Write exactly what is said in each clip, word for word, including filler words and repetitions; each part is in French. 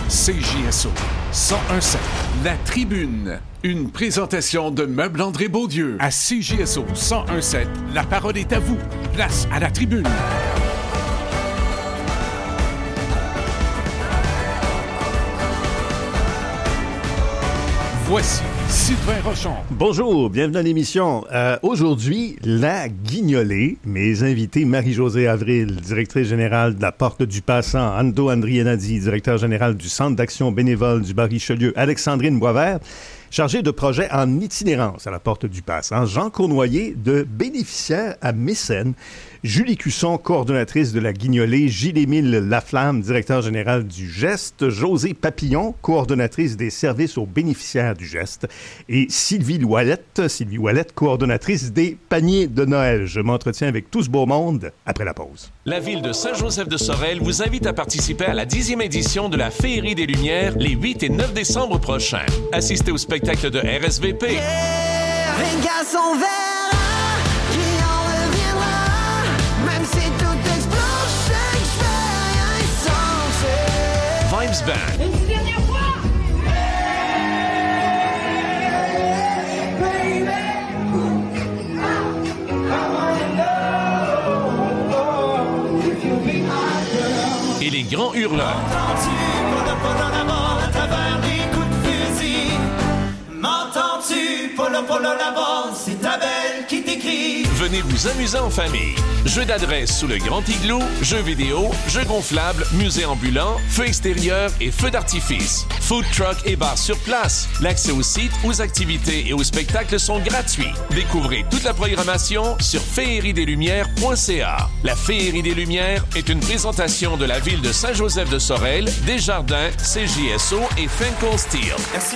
C J S O cent un virgule sept. La Tribune. Une présentation de Meubles André Beaudieu. À C J S O cent un virgule sept, la parole est à vous. Place à la Tribune. Voici Sylvain Rochon. Bonjour, bienvenue à l'émission. Euh, aujourd'hui, la Guignolée. Mes invités, Marie-Josée Avril, directrice générale de la Porte du Passant, Ando Andrianadi, directeur général du Centre d'action bénévole du Bar-Richelieu, Alexandrine Boisvert, chargée de projet en itinérance à la Porte du Passant, Jean Cournoyer, de bénéficiaire à mécène, Julie Cusson, coordonnatrice de la Guignolée, Gilles-Émile Laflamme, directeur général du Geste, Josée Papillon, coordonnatrice des services aux bénéficiaires du Geste, et Sylvie Ouellette, Sylvie Ouellette, coordonnatrice des paniers de Noël. Je m'entretiens avec tout ce beau monde après la pause. La ville de Saint-Joseph-de-Sorel vous invite à participer à la dixième édition de la Féerie des Lumières les huit et neuf décembre prochains. Assistez au spectacle de R S V P. Yeah, Ringa son verre, qui en reviendra, même si tout explose, je sais que je fais rien sans Vibes Band. Une dernière fois. Et les grands hurleurs. M'entends-tu, polo polo la mort à travers les coups de fusil? M'entends-tu, polo polo la mort, c'est ta belle qui t'écrit. Venez vous amuser en famille. Jeux d'adresse sous le Grand Igloo, jeux vidéo, jeux gonflables, musée ambulant, feux extérieurs et feux d'artifice. Food truck et bar sur place. L'accès au site, aux activités et aux spectacles sont gratuits. Découvrez toute la programmation sur féerie des lumières point c a. La Féerie des Lumières est une présentation de la ville de Saint-Joseph-de-Sorel, Desjardins, C J S O et Finkel Steel. Merci.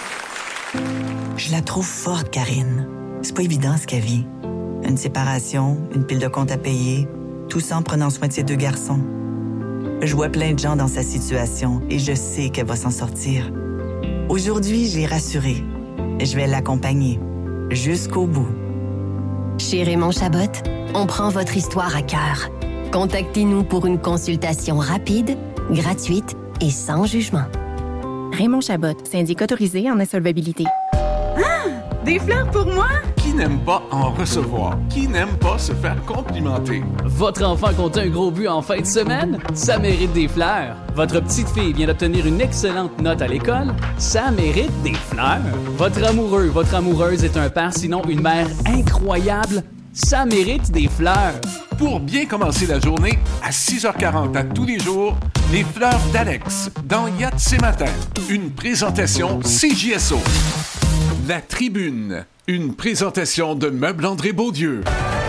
Je la trouve forte, Karine. C'est pas évident ce qu'elle vit. Une séparation, une pile de comptes à payer, tout ça en prenant soin de ses deux garçons. Je vois plein de gens dans sa situation et je sais qu'elle va s'en sortir. Aujourd'hui, je l'ai rassurée. Je vais l'accompagner jusqu'au bout. Chez Raymond Chabot, on prend votre histoire à cœur. Contactez-nous pour une consultation rapide, gratuite et sans jugement. Raymond Chabot, syndic autorisé en insolvabilité. Ah! Des fleurs pour moi? Qui n'aime pas en recevoir? Qui n'aime pas se faire complimenter? Votre enfant compte un gros but en fin de semaine? Ça mérite des fleurs. Votre petite fille vient d'obtenir une excellente note à l'école? Ça mérite des fleurs. Votre amoureux, votre amoureuse est un père, sinon une mère incroyable? Ça mérite des fleurs. Pour bien commencer la journée, à six heures quarante à tous les jours, les fleurs d'Alex, dans Yacht ces matins. Une présentation C J S O. La Tribune. Une présentation de Meubles André Beaudieu.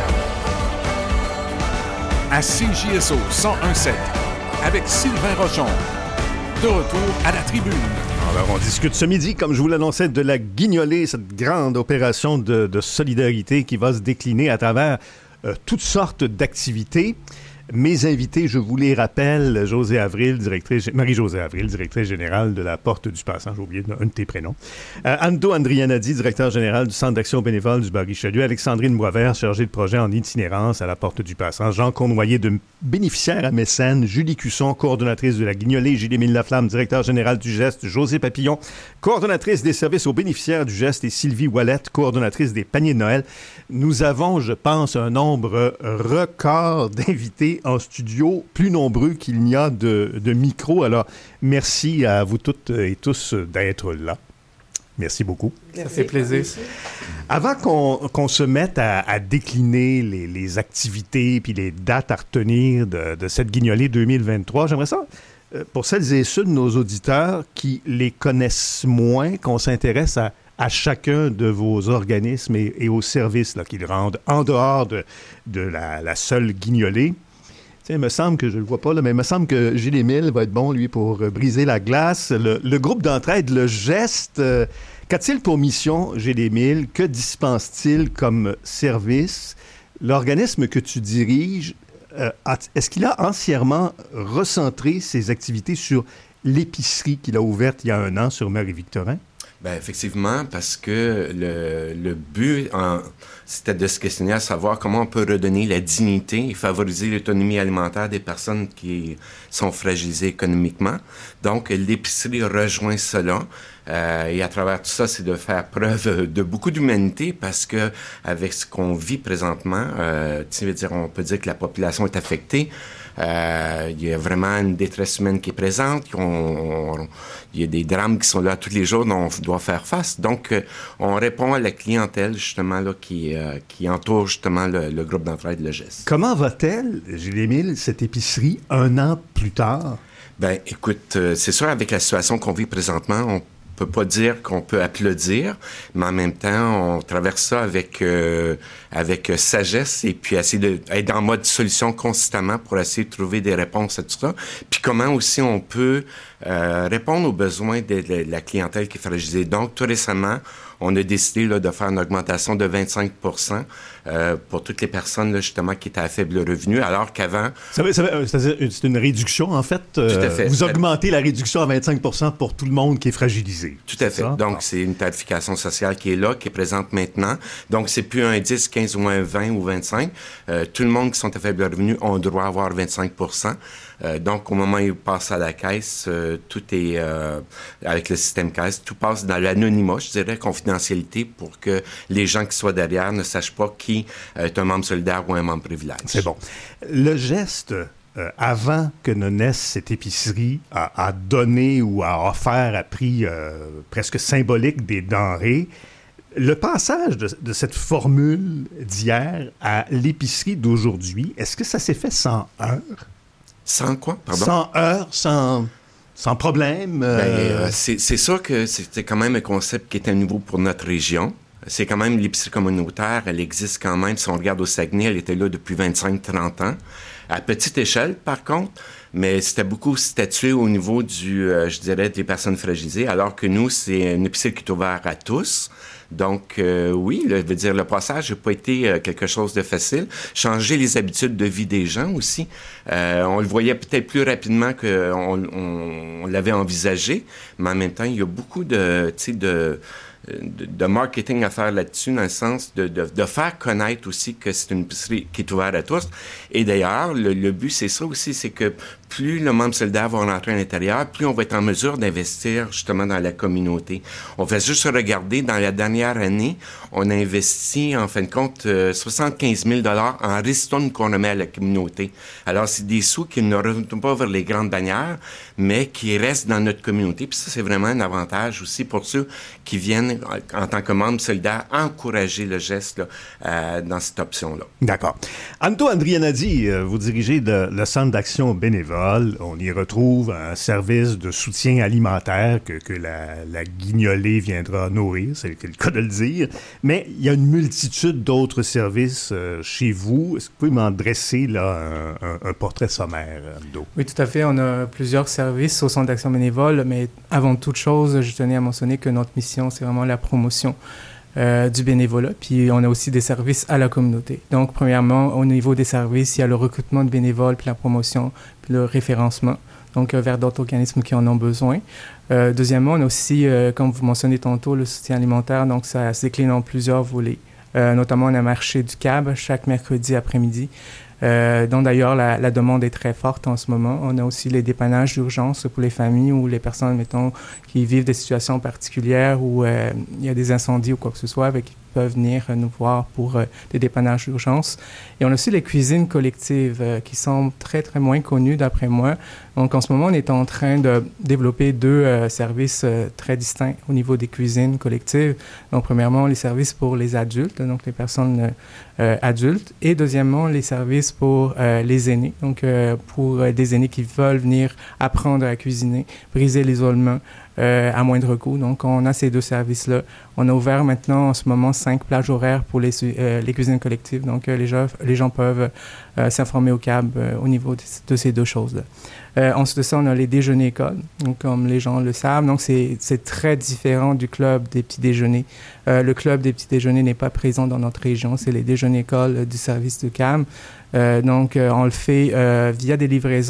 À C J S O cent un virgule sept, avec Sylvain Rochon. De retour à la Tribune. Alors, on discute ce midi, comme je vous l'annonçais, de la Guignolée, cette grande opération de, de solidarité qui va se décliner à travers euh, toutes sortes d'activités. Mes invités, je vous les rappelle, Josée Avril, directrice, Marie-Josée Avril, directrice générale de la Porte du Passant, j'ai oublié un de tes prénoms. Euh, Ando Andrianadi, directeur général du Centre d'action bénévole du Bar-Richelieu. Alexandrine Boisvert, chargée de projet en itinérance à la Porte du Passant. Jean Cournoyer, de bénéficiaire à mécène. Julie Cusson, coordonnatrice de la Guignolée. Gilles-Émile Laflamme, directeur général du Geste. Josée Papillon, coordonnatrice des services aux bénéficiaires du Geste. Et Sylvie Ouellette, coordonnatrice des paniers de Noël. Nous avons, je pense, un nombre record d'invités en studio, plus nombreux qu'il n'y a de, de micros. Alors, merci à vous toutes et tous d'être là. Merci beaucoup. Ça fait plaisir. Avant qu'on, qu'on se mette à, à décliner les, les activités puis les dates à retenir de, de cette Guignolée deux mille vingt-trois, j'aimerais ça, pour celles et ceux de nos auditeurs qui les connaissent moins, qu'on s'intéresse à à chacun de vos organismes et, et aux services là, qu'ils rendent en dehors de, de la, la seule Guignolée. Tiens, il me semble que, je ne le vois pas, là, mais il me semble que Gilles-Émile va être bon, lui, pour euh, briser la glace. Le, le groupe d'entraide, le Geste, euh, qu'a-t-il pour mission, Gilles-Émile? Que dispense-t-il comme service? L'organisme que tu diriges, euh, a, est-ce qu'il a entièrement recentré ses activités sur l'épicerie qu'il a ouverte il y a un an sur Marie-Victorin? Bien, effectivement, parce que le, le but, en, c'était de se questionner à savoir comment on peut redonner la dignité et favoriser l'autonomie alimentaire des personnes qui sont fragilisées économiquement. Donc, l'épicerie rejoint cela. Euh, et à travers tout ça, c'est de faire preuve de beaucoup d'humanité parce que avec ce qu'on vit présentement, euh, tu sais, dire, on peut dire que la population est affectée. Euh, il y a vraiment une détresse humaine qui est présente. On, on, il y a des drames qui sont là tous les jours dont on doit faire face. Donc, euh, on répond à la clientèle, justement, là, qui, euh, qui entoure, justement, le, le groupe d'entraide Le Geste. Comment va-t-elle, Gilles-Émile, cette épicerie, un an plus tard? Ben, écoute, euh, c'est sûr, avec la situation qu'on vit présentement, on peut pas dire qu'on peut applaudir, mais en même temps, on traverse ça avec euh, avec euh, sagesse et puis essayer d'être en mode solution constamment pour essayer de trouver des réponses à tout ça. Puis comment aussi on peut euh, répondre aux besoins de, de, de la clientèle qui est fragilisée. Donc, tout récemment, on a décidé là, de faire une augmentation de vingt-cinq pour cent euh, pour toutes les personnes là, justement qui étaient à faible revenu, alors qu'avant... Ça veut, ça veut, c'est-à-dire c'est une réduction, en fait? Euh, tout à fait. Vous augmentez la réduction à vingt-cinq pour cent pour tout le monde qui est fragilisé. Tout à fait. Ça? Donc, ah. c'est une tarification sociale qui est là, qui est présente maintenant. Donc, c'est plus un dix, quinze ou un vingt ou vingt-cinq. Euh, tout le monde qui sont à faible revenu ont droit à avoir vingt-cinq pour cent. Euh, donc, au moment où ils passent à la caisse, euh, tout est, euh, avec le système caisse, tout passe dans l'anonymat, je dirais, confidentialité, pour que les gens qui soient derrière ne sachent pas qui est un membre solidaire ou un membre privilège. C'est bon. Le Geste, euh, avant que ne naisse cette épicerie, a, a donné ou a offert à prix euh, presque symbolique des denrées. Le passage de, de cette formule d'hier à l'épicerie d'aujourd'hui, est-ce que ça s'est fait sans heurts? Sans quoi, pardon? Sans heurts, sans, sans problème. Euh... Ben, euh, c'est, c'est sûr que c'était quand même un concept qui était nouveau pour notre région. C'est quand même l'épicerie communautaire, elle existe quand même. Si on regarde au Saguenay, elle était là depuis vingt-cinq à trente ans. À petite échelle, par contre, mais c'était beaucoup statué au niveau du, euh, je dirais, des personnes fragilisées, alors que nous, c'est une épicerie qui est ouverte à tous. Donc, euh, oui, le, veut dire, le passage n'a pas été euh, quelque chose de facile. Changer les habitudes de vie des gens aussi. Euh, on le voyait peut-être plus rapidement qu'on on, on l'avait envisagé, mais en même temps, il y a beaucoup de, tu sais, de... De, de marketing à faire là-dessus, dans le sens de, de, de faire connaître aussi que c'est une épicerie qui est ouverte à tous. Et d'ailleurs, le, le but, c'est ça aussi, c'est que plus le membre solidaire va rentrer à l'intérieur, plus on va être en mesure d'investir justement dans la communauté. On fait juste regarder, dans la dernière année, on a investi, en fin de compte, euh, soixante-quinze mille dollars en ristournes qu'on remet à la communauté. Alors, c'est des sous qui ne retournent pas vers les grandes bannières, mais qui restent dans notre communauté. Puis ça, c'est vraiment un avantage aussi pour ceux qui viennent, en tant que membre solidaire, encourager le geste là, euh, dans cette option-là. D'accord. Anto Andrianadi, vous dirigez de, le Centre d'action bénévole. On y retrouve un service de soutien alimentaire que, que la, la guignolée viendra nourrir, c'est le cas de le dire. Mais il y a une multitude d'autres services euh, chez vous. Est-ce que vous pouvez m'en dresser là, un, un, un portrait sommaire, Anto? Oui, tout à fait. On a plusieurs services au Centre d'action bénévole, mais avant toute chose, je tenais à mentionner que notre mission, c'est vraiment la promotion euh, du bénévolat. Puis on a aussi des services à la communauté. Donc, premièrement, au niveau des services, il y a le recrutement de bénévoles, puis la promotion, puis le référencement, donc euh, vers d'autres organismes qui en ont besoin. Euh, deuxièmement, on a aussi, euh, comme vous mentionnez tantôt, le soutien alimentaire. Donc, ça se décline en plusieurs volets. Euh, notamment, on a un marché du C A B chaque mercredi après-midi. Euh, dont d'ailleurs la, la demande est très forte en ce moment. On a aussi les dépannages d'urgence pour les familles ou les personnes, mettons, qui vivent des situations particulières où euh, il y a des incendies ou quoi que ce soit, avec, qui peuvent venir nous voir pour euh, des dépannages d'urgence. Et on a aussi les cuisines collectives euh, qui sont très, très moins connues d'après moi. Donc, en ce moment, on est en train de développer deux euh, services euh, très distincts au niveau des cuisines collectives. Donc, premièrement, les services pour les adultes, donc les personnes euh, adultes. Et deuxièmement, les services pour euh, les aînés. Donc, euh, pour euh, des aînés qui veulent venir apprendre à cuisiner, briser l'isolement euh, à moindre coût. Donc, on a ces deux services-là. On a ouvert maintenant, en ce moment, cinq plages horaires pour les, euh, les cuisines collectives. Donc, euh, les, gens, les gens peuvent euh, s'informer au C A B euh, au niveau de, de ces deux choses-là. Euh, ensuite de ça, on a les déjeuners écoles, donc comme les gens le savent. Donc, c'est, c'est très différent du club des petits déjeuners. Euh, le club des petits déjeuners n'est pas présent dans notre région. C'est les déjeuners écoles euh, du service de C A M. Euh, donc, euh, on le fait euh, via des livraisons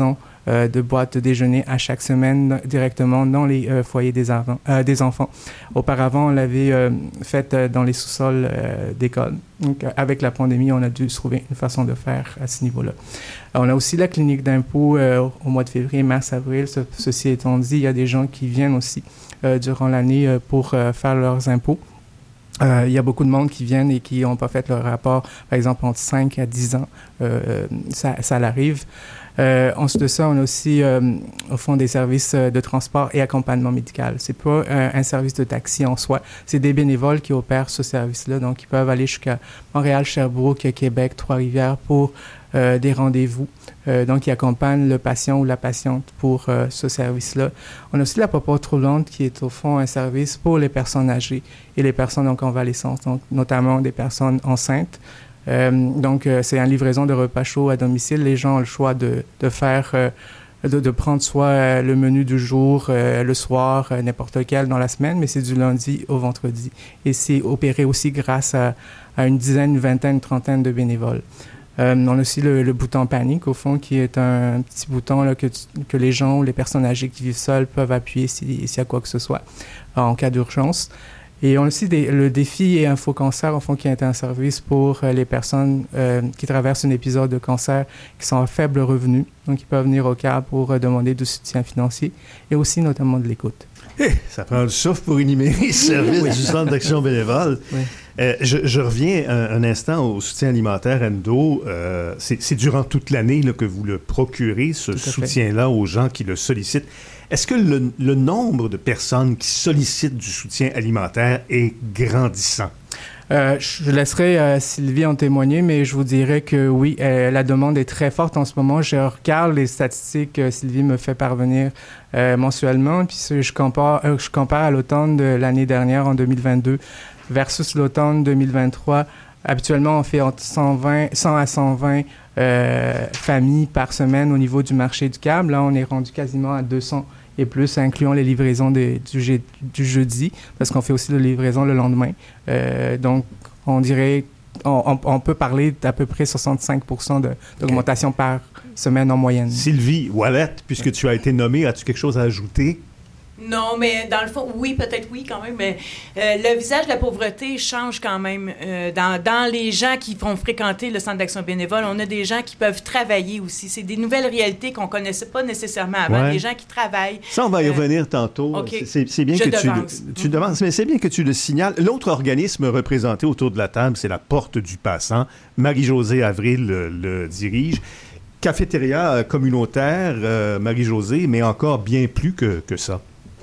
euh, de boîtes de déjeuner à chaque semaine directement dans les euh, foyers des, avant, euh, des enfants. Auparavant, on l'avait euh, fait euh, dans les sous-sols euh, d'école. Donc, euh, avec la pandémie, on a dû trouver une façon de faire à ce niveau-là. Alors, on a aussi la clinique d'impôt euh, au mois de février, mars, avril. Ce, ceci étant dit, il y a des gens qui viennent aussi euh, durant l'année euh, pour euh, faire leurs impôts. Euh, il y a beaucoup de monde qui viennent et qui n'ont pas fait leur rapport, par exemple, entre cinq à dix ans. Euh, ça, ça l'arrive. Euh, ensuite de ça, on a aussi, euh, au fond, des services de transport et accompagnement médical. C'est pas un, un service de taxi en soi. C'est des bénévoles qui opèrent ce service-là. Donc, ils peuvent aller jusqu'à Montréal, Sherbrooke, Québec, Trois-Rivières pour euh, des rendez-vous. Euh, donc, ils accompagnent le patient ou la patiente pour euh, ce service-là. On a aussi la papote roulante qui est, au fond, un service pour les personnes âgées et les personnes en convalescence, donc notamment des personnes enceintes. Euh, donc, euh, c'est une livraison de repas chauds à domicile. Les gens ont le choix de, de faire, euh, de, de prendre soit euh, le menu du jour, euh, le soir, euh, n'importe lequel dans la semaine, mais c'est du lundi au vendredi. Et c'est opéré aussi grâce à, à une dizaine, une vingtaine, une trentaine de bénévoles. Euh, on a aussi le, le bouton panique, au fond, qui est un petit bouton là, que, tu, que les gens ou les personnes âgées qui vivent seules peuvent appuyer s'il si y a quoi que ce soit en cas d'urgence. Et on a aussi des, le défi et Info Cancer, au fond, qui est un service pour euh, les personnes euh, qui traversent un épisode de cancer, qui sont à faible revenu. Donc, ils peuvent venir au C A B pour euh, demander du soutien financier et aussi notamment de l'écoute. Hey, ça prend du souffle pour énumérer ce service du Centre d'action bénévole. Oui. Euh, je, je reviens un, un instant au soutien alimentaire Endo. Euh, c'est, c'est durant toute l'année là, que vous le procurez, ce soutien-là aux gens qui le sollicitent. Est-ce que le, le nombre de personnes qui sollicitent du soutien alimentaire est grandissant? Euh, je laisserai euh, Sylvie en témoigner, mais je vous dirais que oui, euh, la demande est très forte en ce moment. Je regarde les statistiques que Sylvie me fait parvenir euh, mensuellement, puis je compare, euh, je compare à l'automne de l'année dernière, en deux mille vingt-deux, versus l'automne deux mille vingt-trois. Habituellement, on fait entre cent vingt, cent à cent vingt euh, familles par semaine au niveau du marché du câble. Là, on est rendu quasiment à deux cents et plus, incluant les livraisons de, du, du jeudi, parce qu'on fait aussi la livraison le lendemain. Euh, donc, on dirait, on, on, on peut parler d'à peu près soixante-cinq pour cent de, d'augmentation okay. par semaine en moyenne. Sylvie Ouellet, puisque tu as été nommée, as-tu quelque chose à ajouter? Non, mais dans le fond, oui, peut-être oui quand même, mais euh, le visage de la pauvreté change quand même. Euh, dans, dans les gens qui vont fréquenter le Centre d'action bénévole, on a des gens qui peuvent travailler aussi. C'est des nouvelles réalités qu'on ne connaissait pas nécessairement avant, ouais. des gens qui travaillent. Ça, on va y euh, revenir tantôt. Okay. C'est, c'est bien Je que devance. tu, tu mm-hmm. demandes, mais c'est bien que tu le signales. L'autre organisme représenté autour de la table, c'est la Porte du Passant. Marie-Josée Avril le, le dirige. Cafétéria communautaire, euh, Marie-Josée, mais encore bien plus que, que ça.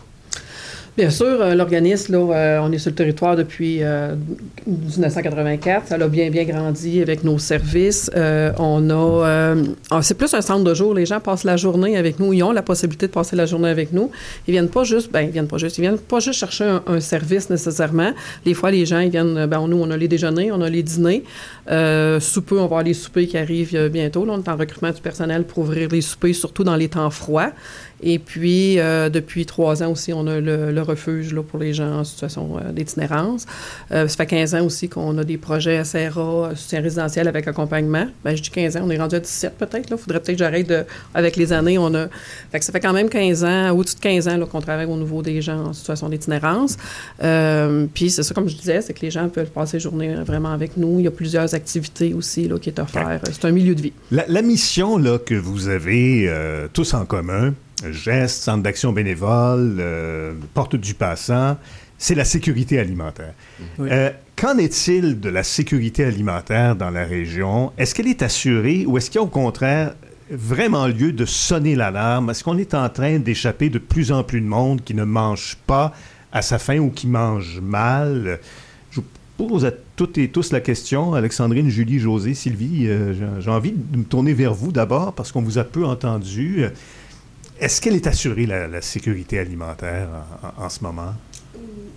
Bien sûr, euh, l'organisme, là, euh, on est sur le territoire depuis euh, dix-neuf cent quatre-vingt-quatre. Ça a bien, bien grandi avec nos services. Euh, on a... Euh, c'est plus un centre de jour. Les gens passent la journée avec nous. Ils ont la possibilité de passer la journée avec nous. Ils viennent pas juste... Ben, ils viennent pas juste... Ils viennent pas juste chercher un, un service nécessairement. Des fois, les gens, ils viennent... Ben, nous, on a les déjeuners, on a les dîners. Euh, soupers, on va avoir les soupers qui arrivent bientôt. Là, on est en recrutement du personnel pour ouvrir les soupers, surtout dans les temps froids. Et puis, euh, depuis trois ans aussi, on a le, le refuge là, pour les gens en situation euh, d'itinérance. Euh, ça fait quinze ans aussi qu'on a des projets à S R A, soutien résidentiel avec accompagnement. Ben, je dis quinze ans, on est rendu à dix-sept peut-être. Il faudrait peut-être que j'arrête de... Avec les années, on a... Fait que ça fait quand même quinze ans, au-dessus de quinze ans là, qu'on travaille au niveau des gens en situation d'itinérance. Euh, puis c'est ça, comme je disais, c'est que les gens peuvent passer la journée vraiment avec nous. Il y a plusieurs activités aussi là, qui est offert. C'est un milieu de vie. La, la mission là, que vous avez euh, tous en commun, Geste, Centre d'action bénévole, euh, Porte du Passant, c'est la sécurité alimentaire. Oui. Euh, qu'en est-il de la sécurité alimentaire dans la région? Est-ce qu'elle est assurée ou est-ce qu'il y a au contraire vraiment lieu de sonner l'alarme? Est-ce qu'on est en train d'échapper de plus en plus de monde qui ne mange pas à sa faim ou qui mange mal? Je vous pose à toutes et tous la question. Alexandrine, Julie, José, Sylvie, euh, j'ai, j'ai envie de me tourner vers vous d'abord parce qu'on vous a peu entendu. Est-ce qu'elle est assurée, la, la sécurité alimentaire, en, en ce moment?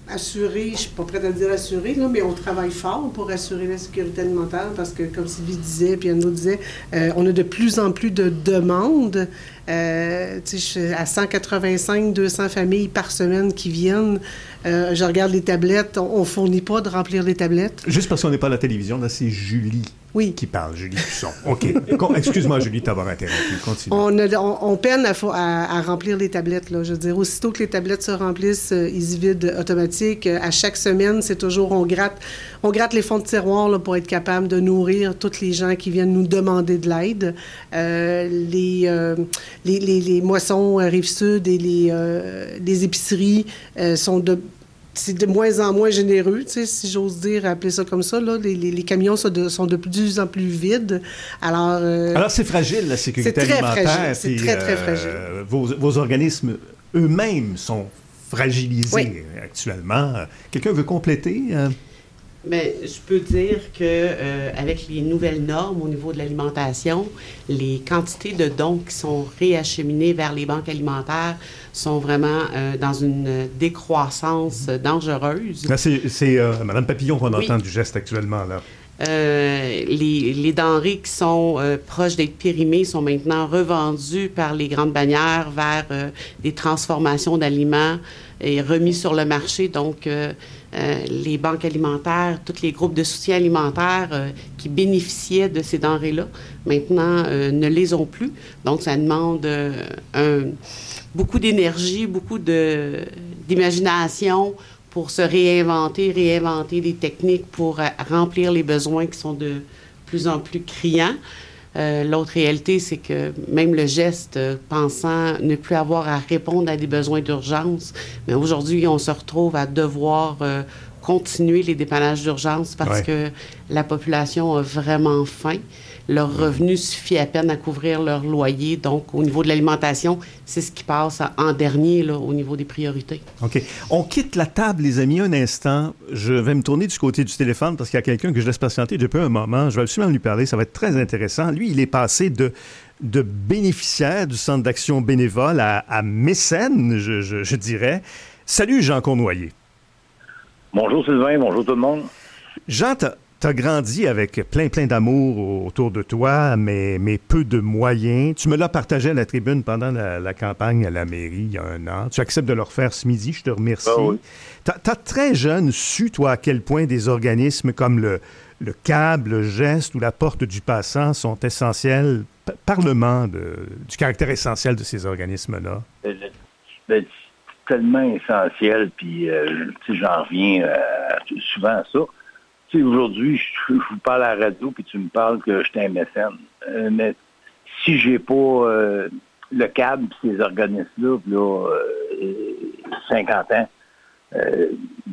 assurer, je ne suis pas prête à dire assurer, là, mais on travaille fort pour assurer la sécurité alimentaire parce que, comme Sylvie disait, puis Anno disait, euh, on a de plus en plus de demandes. Euh, tu sais, à cent quatre-vingt-cinq, deux cents familles par semaine qui viennent. Euh, je regarde les tablettes. On ne fournit pas de remplir les tablettes. Juste parce qu'on n'est pas à la télévision, là, c'est Julie oui. qui parle, Julie Cusson. OK. Excuse-moi, Julie, de t'avoir interrompu. Continue. On, a, on, on peine à, à, à remplir les tablettes. Là. Je veux dire, aussitôt que les tablettes se remplissent, euh, ils se vident automatique. À chaque semaine, c'est toujours, on gratte, on gratte les fonds de tiroir là, pour être capable de nourrir tous les gens qui viennent nous demander de l'aide. Euh, les... Euh, Les, les, les moissons euh, Rive-Sud et les, euh, les épiceries euh, sont de, c'est de moins en moins généreux, si j'ose dire, appeler ça comme ça. Là. Les, les, les camions sont de, sont de plus en plus vides. Alors, euh, Alors c'est fragile, la sécurité c'est très alimentaire. Fragile, c'est très, très euh, fragile. Vos, vos organismes eux-mêmes sont fragilisés oui. actuellement. Quelqu'un veut compléter? Euh? Bien, je peux dire que euh, avec les nouvelles normes au niveau de l'alimentation, les quantités de dons qui sont réacheminées vers les banques alimentaires sont vraiment euh, dans une décroissance dangereuse. Là, c'est c'est euh, Mme Papillon qu'on oui. entend du geste actuellement, là. Euh, les, les denrées qui sont euh, proches d'être périmées sont maintenant revendues par les grandes bannières vers euh, des transformations d'aliments et remis sur le marché. Donc, euh, euh, les banques alimentaires, tous les groupes de soutien alimentaire euh, qui bénéficiaient de ces denrées-là, maintenant, euh, ne les ont plus. Donc, ça demande euh, un, beaucoup d'énergie, beaucoup de, d'imagination pour se réinventer, réinventer des techniques pour euh, remplir les besoins qui sont de plus en plus criants. Euh, l'autre réalité, c'est que même le geste, euh, pensant ne plus avoir à répondre à des besoins d'urgence, mais aujourd'hui, on se retrouve à devoir euh, continuer les dépannages d'urgence parce ouais. que la population a vraiment faim. Leur revenu suffit à peine à couvrir leur loyer. Donc, au niveau de l'alimentation, c'est ce qui passe en dernier là, au niveau des priorités. OK. On quitte la table, les amis, un instant. Je vais me tourner du côté du téléphone parce qu'il y a quelqu'un que je laisse patienter depuis un moment. Je vais absolument lui parler. Ça va être très intéressant. Lui, il est passé de, de bénéficiaire du Centre d'action bénévole à, à mécène, je, je, je dirais. Salut, Jean Cournoyer. Bonjour, Sylvain. Bonjour, tout le monde. Jean, t'as Tu as grandi avec plein, plein d'amour autour de toi, mais, mais peu de moyens. Tu me l'as partagé à la tribune pendant la, la campagne à la mairie il y a un an. Tu acceptes de le refaire ce midi, je te remercie. Ah oui. Tu as très jeune su, toi, à quel point des organismes comme le, le C A B, le Geste ou la Porte du Passant sont essentiels. P- Parle-moi de, du caractère essentiel de ces organismes-là. Ben, ben, c'est tellement essentiel, puis euh, j'en reviens euh, souvent à ça. Aujourd'hui, je, je vous parle à la radio puis tu me parles que je suis un mécène. Euh, mais si j'ai pas euh, le C A B et ces organismes-là, là, euh, cinquante ans, euh,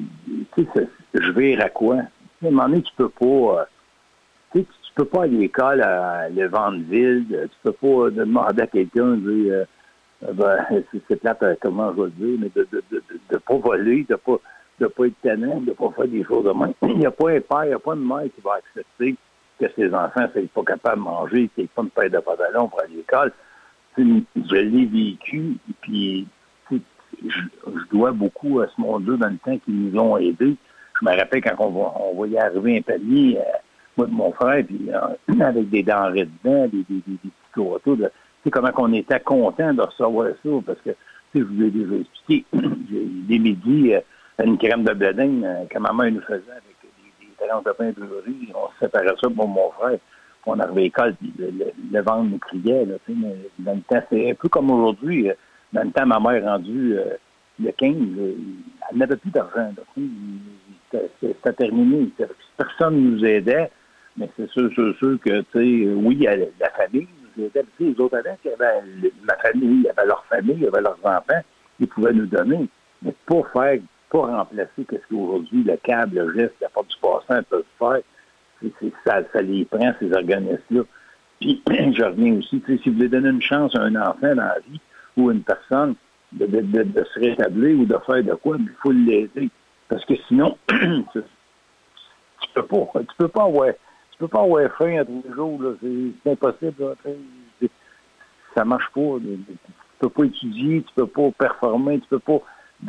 je vire à quoi? À un moment donné, tu peux pas euh, tu peux pas aller à l'école à Levandeville, tu peux pas demander à quelqu'un de dire euh, ben, c'est, c'est plate comment je vais le dire, mais de ne de, de, de, de pas voler, de pas de ne pas être tannant, de ne pas faire des choses de même. Il n'y a pas un père, il n'y a pas une mère qui va accepter que ses enfants ne soient pas capables de manger, qu'ils n'aient pas une paire de pantalons pour aller à l'école. Je l'ai vécu, puis je, je dois beaucoup à ce monde-là dans le temps qui nous ont aidés. Je me rappelle quand on, va, on voyait arriver un panier, euh, moi et mon frère, puis euh, avec des denrées dedans, des, des, des, des petits gâteaux. Tu sais comment on était content de recevoir ça, parce que, tu sais, je vous ai déjà expliqué, des midis, euh, une crème de blé d'Inde euh, que ma mère nous faisait avec des, des tranches de pain beurré. On se séparait ça pour mon frère. Puis on arrivait à l'école, puis le, le, le ventre nous criait. Là, mais dans le temps, c'est un peu comme aujourd'hui. Dans le temps, ma mère rendue euh, le quinze, euh, elle n'avait plus d'argent. C'était, c'était terminé. Personne ne nous aidait, mais c'est sûr, sûr, sûr que, tu sais, oui, la famille nous aidait. Les autres avaient, ma famille, il y avait leur famille, il y avait leurs enfants, ils pouvaient nous donner. Mais pour faire pas remplacer ce qu'aujourd'hui le C A B, le Geste, la Porte du Passant peuvent faire. C'est, c'est, ça, ça les prend, ces organismes-là. Puis, je reviens aussi, si vous voulez donner une chance à un enfant dans la vie ou à une personne de, de, de, de se rétablir ou de faire de quoi, il faut l'aider. Parce que sinon, tu peux pas, tu peux pas avoir, tu peux pas avoir faim à tous les jours, là. C'est, c'est impossible, là. C'est, ça marche pas. Tu peux pas étudier, tu peux pas performer, tu peux pas. Donc,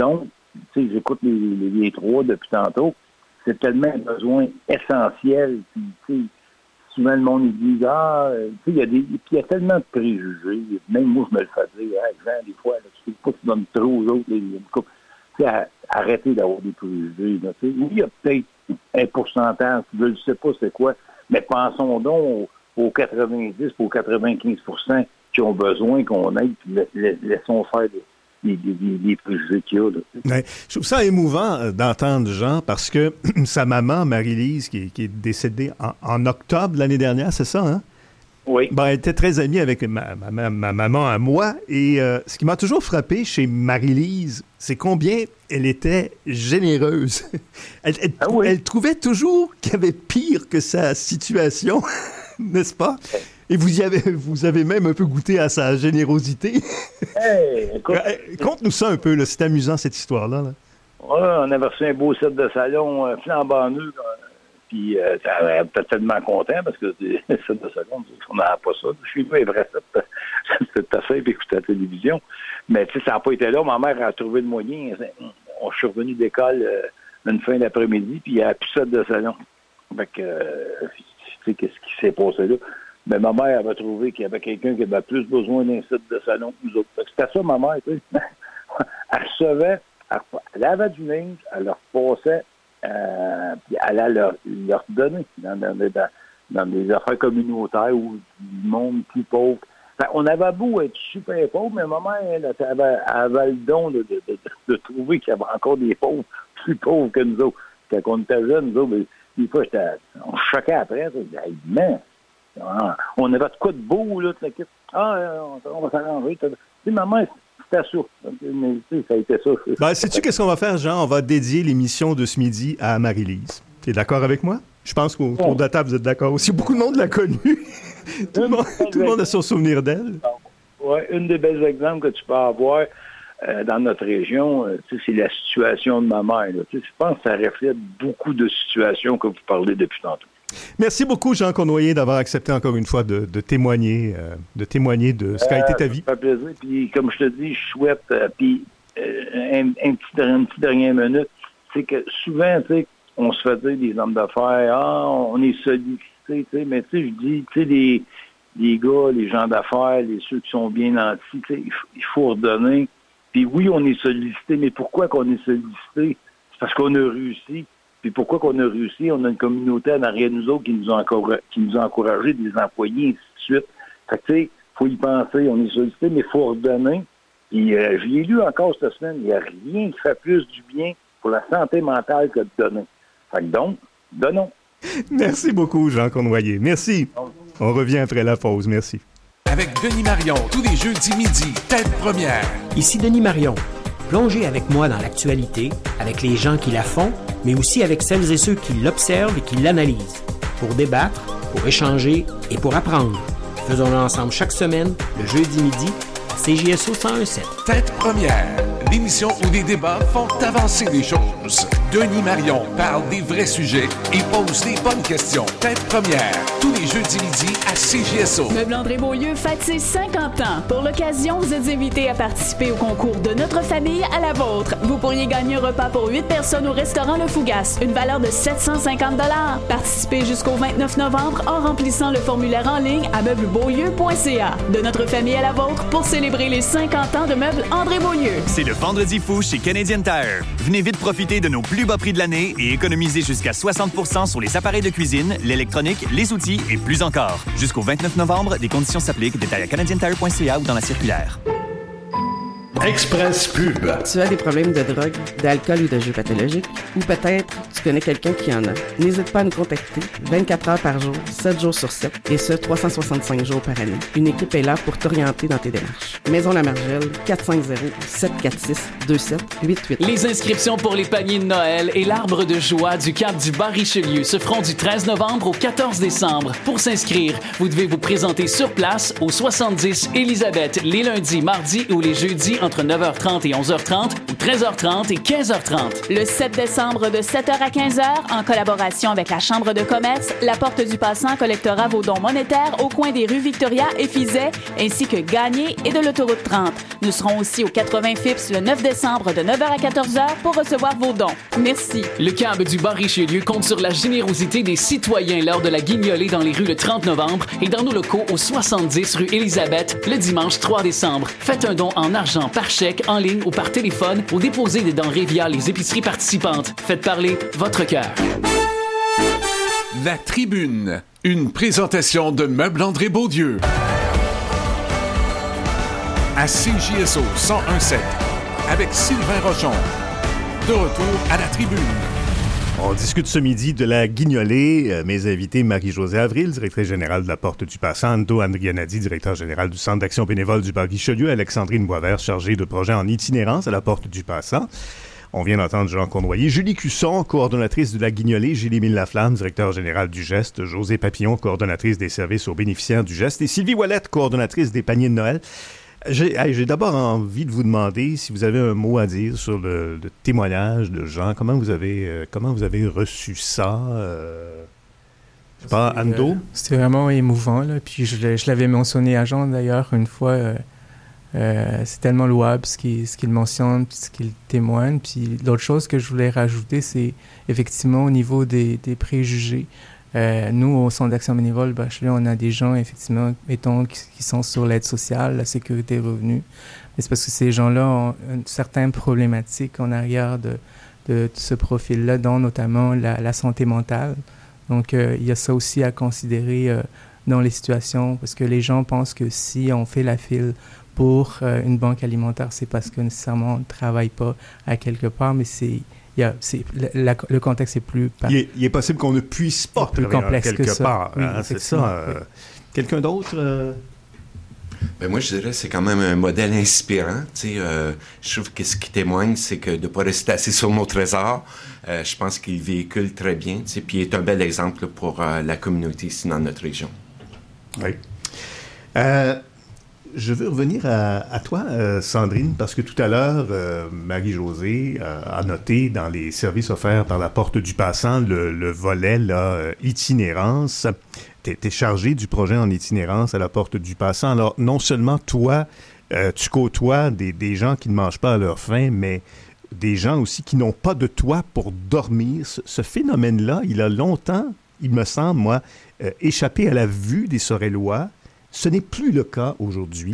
tu sais, j'écoute les, les, les trois depuis tantôt. C'est tellement un besoin essentiel. Puis, tu sais, souvent, le monde, il dit, ah, tu sais, il y a des, puis il y a tellement de préjugés. Même moi, je me le fais dire, hein, Jean, des fois, là, tu sais pas que tu donnes trop aux autres, les, les couples. Tu sais, arrêtez d'avoir des préjugés, là, tu sais. Oui, il y a peut-être un pourcentage, je ne sais pas c'est quoi, mais pensons donc aux, aux quatre-vingt-dix pour quatre-vingt-quinze pour cent qui ont besoin qu'on aide, puis laissons faire des Les, les, les préjugés qu'il y a. Là. Ouais. Je trouve ça émouvant euh, d'entendre Jean parce que sa maman, Marie-Lise, qui, qui est décédée en, en octobre l'année dernière, c'est ça, hein? Oui. Ben, elle était très amie avec ma, ma, ma maman à moi. Et euh, ce qui m'a toujours frappé chez Marie-Lise, c'est combien elle était généreuse. elle, elle, ah oui. elle trouvait toujours qu'il y avait pire que sa situation, n'est-ce pas? Et vous y avez, vous avez même un peu goûté à sa générosité. Hey, écoute, conte-nous ça un peu, là. C'est amusant, cette histoire-là. Là. Ouais, on avait reçu un beau set de salon euh, flambant neuf. Puis, euh, on était tellement content parce que le set de salon, on n'avait pas ça. Je suis pas un vrai set. C'était assez et écouter la télévision. Mais tu sais, ça n'a pas été là. Ma mère a trouvé le moyen. On suis revenu d'école euh, une fin d'après-midi, puis il n'y avait plus de set de salon. Fait que, euh, tu sais, qu'est-ce qui s'est passé là? Mais ma mère avait trouvé qu'il y avait quelqu'un qui avait plus besoin d'un site de salon que nous autres. C'était ça, ma mère, tu sais. Elle recevait, elle, elle avait du linge, elle leur passait, euh, puis elle allait leur, leur donner dans, dans, dans, dans des affaires communautaires ou du monde plus pauvre. Enfin, on avait beau être super pauvre, mais ma mère, elle, elle, avait, elle avait le don de, de, de, de trouver qu'il y avait encore des pauvres plus pauvres que nous autres. Quand on était jeunes, nous autres, des fois, on choquait après, on disait, hey, man! Ah, on avait de quoi de beau, là, la ah, on, on va s'arranger. Tu sais, maman, c'était ça. Mais, tu sais, ça a été ça. Ben, sais-tu qu'est-ce qu'on va faire, Jean? On va dédier l'émission de ce midi à Marie-Lise. Tu es d'accord avec moi? Je pense qu'au tour de la table, vous êtes d'accord aussi. Beaucoup de monde l'a connue. tout, le monde, tout le monde a son souvenir d'elle. Oui, une des belles exemples que tu peux avoir euh, dans notre région, euh, c'est la situation de ma mère. Là. Je pense que ça reflète beaucoup de situations que vous parlez depuis tantôt. Merci beaucoup, Jean Cournoyer, d'avoir accepté encore une fois de, de témoigner, euh, de témoigner de ce qu'a euh, été ta vie. Ça fait plaisir. Puis, comme je te dis, je souhaite, euh, puis euh, un, un, petit, une petite dernière minute, c'est que souvent, tu sais, on se fait dire des hommes d'affaires, ah, on est sollicités, tu sais, mais tu sais, je dis, tu sais, les, les gars, les gens d'affaires, les ceux qui sont bien nantis, tu sais, il, il faut redonner. Puis oui, on est sollicités, mais pourquoi qu'on est sollicités? C'est parce qu'on a réussi. Puis pourquoi qu'on a réussi? On a une communauté en arrière de nous autres qui nous a encouragé, qui nous a encouragé, des employés, et ainsi de suite. Fait que, tu sais, il faut y penser. On est sollicité, mais il faut redonner. Puis, euh, je l'ai lu encore cette semaine. Il n'y a rien qui fait plus du bien pour la santé mentale que de donner. Fait que donc, donnons. Merci beaucoup, Jean Cournoyer. Merci. On revient après la pause. Merci. Avec Denis Marion, tous les jeudis midi, Tête Première. Ici Denis Marion. Plongez avec moi dans l'actualité, avec les gens qui la font, mais aussi avec celles et ceux qui l'observent et qui l'analysent. Pour débattre, pour échanger et pour apprendre. Faisons-le ensemble chaque semaine, le jeudi midi, à C J S O cent un virgule sept. Tête Première, l'émission où des débats font avancer les choses. Denis Marion parle des vrais sujets et pose des bonnes questions. Tête Première, tous les jeudis midi à C J S O. Meubles André Beaulieu fête ses cinquante ans. Pour l'occasion, vous êtes invité à participer au concours de notre famille à la vôtre. Vous pourriez gagner un repas pour huit personnes au restaurant Le Fougas, une valeur de sept cent cinquante dollars. Participez jusqu'au vingt-neuf novembre en remplissant le formulaire en ligne à meubles beaulieu point c a. De notre famille à la vôtre pour célébrer les cinquante ans de Meubles André Beaulieu. C'est le vendredi fou chez Canadian Tire. Venez vite profiter de nos plus bas prix de l'année et économiser jusqu'à soixante pour cent sur les appareils de cuisine, l'électronique, les outils et plus encore. Jusqu'au vingt-neuf novembre, des conditions s'appliquent. Détails à canadian tire point c a ou dans la circulaire. Express Pub. Tu as des problèmes de drogue, d'alcool ou de jeux pathologiques? Ou peut-être tu connais quelqu'un qui en a? N'hésite pas à nous contacter vingt-quatre heures par jour, sept jours sur sept, et ce, trois cent soixante-cinq jours par année. Une équipe est là pour t'orienter dans tes démarches. Maison La Margelle, quatre cinq zéro, sept quatre six, deux sept huit huit. Les inscriptions pour les paniers de Noël et l'arbre de joie du Cap du Bas-Richelieu se feront du treize novembre au quatorze décembre. Pour s'inscrire, vous devez vous présenter sur place au soixante-dix Élisabeth les lundis, mardis ou les jeudis entre entre neuf heures trente et onze heures trente ou treize heures trente et quinze heures trente. Le sept décembre de sept heures à quinze heures, en collaboration avec la Chambre de commerce, la Porte du Passant collectera vos dons monétaires au coin des rues Victoria et Fizet, ainsi que Gagné et de l'autoroute trente. Nous serons aussi au quatre-vingts Phipps le neuf décembre de neuf heures à quatorze heures pour recevoir vos dons. Merci. Le C A B du bar Richelieu compte sur la générosité des citoyens lors de la guignolée dans les rues le trente novembre et dans nos locaux au soixante-dix rue Élisabeth le dimanche trois décembre. Faites un don en argent par chèque, en ligne ou par téléphone ou déposez des denrées via les épiceries participantes. Faites parler votre cœur. La Tribune, une présentation de Meubles André Beaudieu. À C J S O cent un virgule sept, avec Sylvain Rochon. De retour à La Tribune. On discute ce midi de la guignolée. Euh, mes invités, Marie-Josée Avril, directrice générale de la Porte du Passant, Ando Andrianadi, directeur général du Centre d'action bénévole du bar Richelieu, Alexandrine Boisvert, chargée de projet en itinérance à la Porte du Passant. On vient d'entendre Jean Cournoyer, Julie Cusson, coordonnatrice de la guignolée, Gilles-Émile Laflamme, directeur général du Geste, Josée Papillon, coordonnatrice des services aux bénéficiaires du Geste, et Sylvie Ouellette, coordonnatrice des paniers de Noël. J'ai, hey, j'ai d'abord envie de vous demander si vous avez un mot à dire sur le, le témoignage de Jean. Comment vous avez, euh, comment vous avez reçu ça? Euh, je sais pas, Ando? Euh, c'était vraiment émouvant, là. Puis je, je l'avais mentionné à Jean, d'ailleurs, une fois. Euh, euh, c'est tellement louable ce qu'il, ce qu'il mentionne, puis ce qu'il témoigne. Puis l'autre chose que je voulais rajouter, c'est effectivement au niveau des, des préjugés. Euh, nous, au Centre d'action bénévole Bachelet, on a des gens, effectivement, mettons, qui, qui sont sur l'aide sociale, la sécurité revenu. Mais c'est parce que ces gens-là ont une certaine problématique en arrière de, de, de ce profil-là, dont notamment la, la santé mentale. Donc, euh, il y a ça aussi à considérer euh, dans les situations, parce que les gens pensent que si on fait la file pour euh, une banque alimentaire, c'est parce que nécessairement on ne travaille pas à quelque part, mais c'est... Il y a, c'est, la, la, le contexte est plus... Par... Il, est, il est possible qu'on ne puisse pas plus complexe quelque que ça. part. Oui, hein, c'est ça. Euh, oui. Quelqu'un d'autre? Euh... Ben moi, je dirais que c'est quand même un modèle inspirant. Tu sais, euh, je trouve que ce qui témoigne, c'est que de ne pas rester assis sur nos trésors, euh, je pense qu'il véhicule très bien. Tu sais, puis il est un bel exemple là, pour euh, la communauté ici dans notre région. Oui. Euh... Je veux revenir à, à toi, euh, Sandrine, parce que tout à l'heure, euh, Marie-Josée euh, a noté dans les services offerts par la Porte du Passant le, le volet là, euh, itinérance. Tu es chargé du projet en itinérance à la Porte du Passant. Alors, non seulement toi, euh, tu côtoies des, des gens qui ne mangent pas à leur faim, mais des gens aussi qui n'ont pas de toit pour dormir. Ce, ce phénomène-là, il a longtemps, il me semble, moi, euh, échappé à la vue des Sorellois. Ce n'est plus le cas aujourd'hui.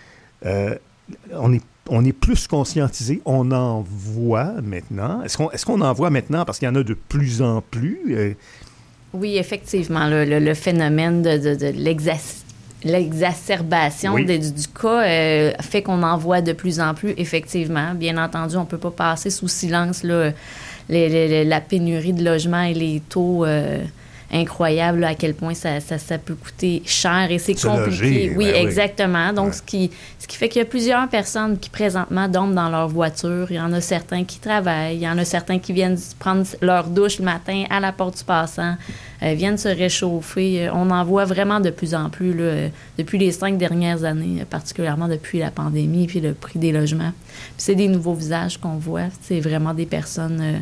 Euh, on est, on est plus conscientisé. On en voit maintenant. Est-ce qu'on, est-ce qu'on en voit maintenant parce qu'il y en a de plus en plus? Euh... Oui, effectivement. Le, le, le phénomène de, de, de l'exas- l'exacerbation oui. de, du, du cas euh, fait qu'on en voit de plus en plus, effectivement. Bien entendu, on ne peut pas passer sous silence là, les, les, la pénurie de logements et les taux... Euh, incroyable là, à quel point ça, ça, ça peut coûter cher et c'est se compliqué. Loger, oui, ben exactement. Oui. Donc, ouais. ce, qui, ce qui fait qu'il y a plusieurs personnes qui, présentement, dorment dans leur voiture. Il y en a certains qui travaillent. Il y en a certains qui viennent prendre leur douche le matin à la Porte du Passant, euh, viennent se réchauffer. On en voit vraiment de plus en plus là, depuis les cinq dernières années, particulièrement depuis la pandémie puis le prix des logements. Puis c'est des nouveaux visages qu'on voit. C'est vraiment des personnes... Euh,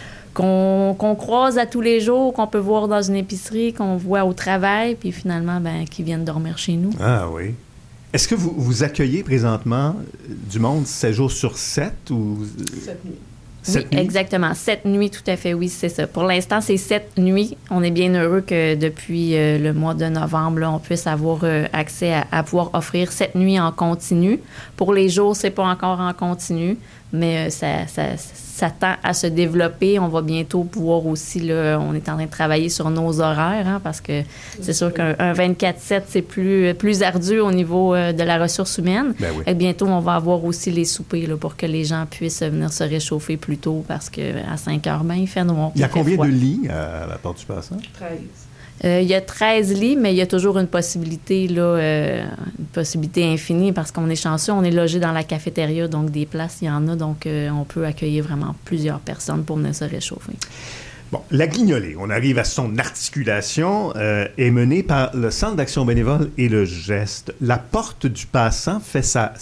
Qu'on, qu'on croise à tous les jours, qu'on peut voir dans une épicerie, qu'on voit au travail, puis finalement, ben, qui viennent dormir chez nous. Ah oui. Est-ce que vous, vous accueillez présentement du monde sept jours sur sept ou... Sept nuits. Oui, nuits? Exactement. Sept nuits, tout à fait, oui, c'est ça. Pour l'instant, c'est sept nuits. On est bien heureux que depuis euh, le mois de novembre, là, on puisse avoir euh, accès à, à pouvoir offrir sept nuits en continu. Pour les jours, c'est pas encore en continu, mais euh, ça, ça, ça tend à se développer. On va bientôt pouvoir aussi, là, on est en train de travailler sur nos horaires, hein, parce que c'est sûr qu'un un vingt-quatre sept, c'est plus, plus ardu au niveau euh, de la ressource humaine. Ben oui. Et bientôt, on va avoir aussi les soupers là, pour que les gens puissent venir se réchauffer plus tôt, parce qu'à cinq heures, ben, il fait noir. Il y a combien froid. de lits à la Porte du Passant? treize. Euh, il y a treize lits, mais il y a toujours une possibilité, là, euh, une possibilité infinie, parce qu'on est chanceux, on est logé dans la cafétéria, donc des places, il y en a, donc euh, on peut accueillir vraiment plusieurs personnes pour venir se réchauffer. Bon, la guignolée, on arrive à son articulation, euh, est menée par le Centre d'action bénévole et le Geste. La Porte du Passant fait sa, sa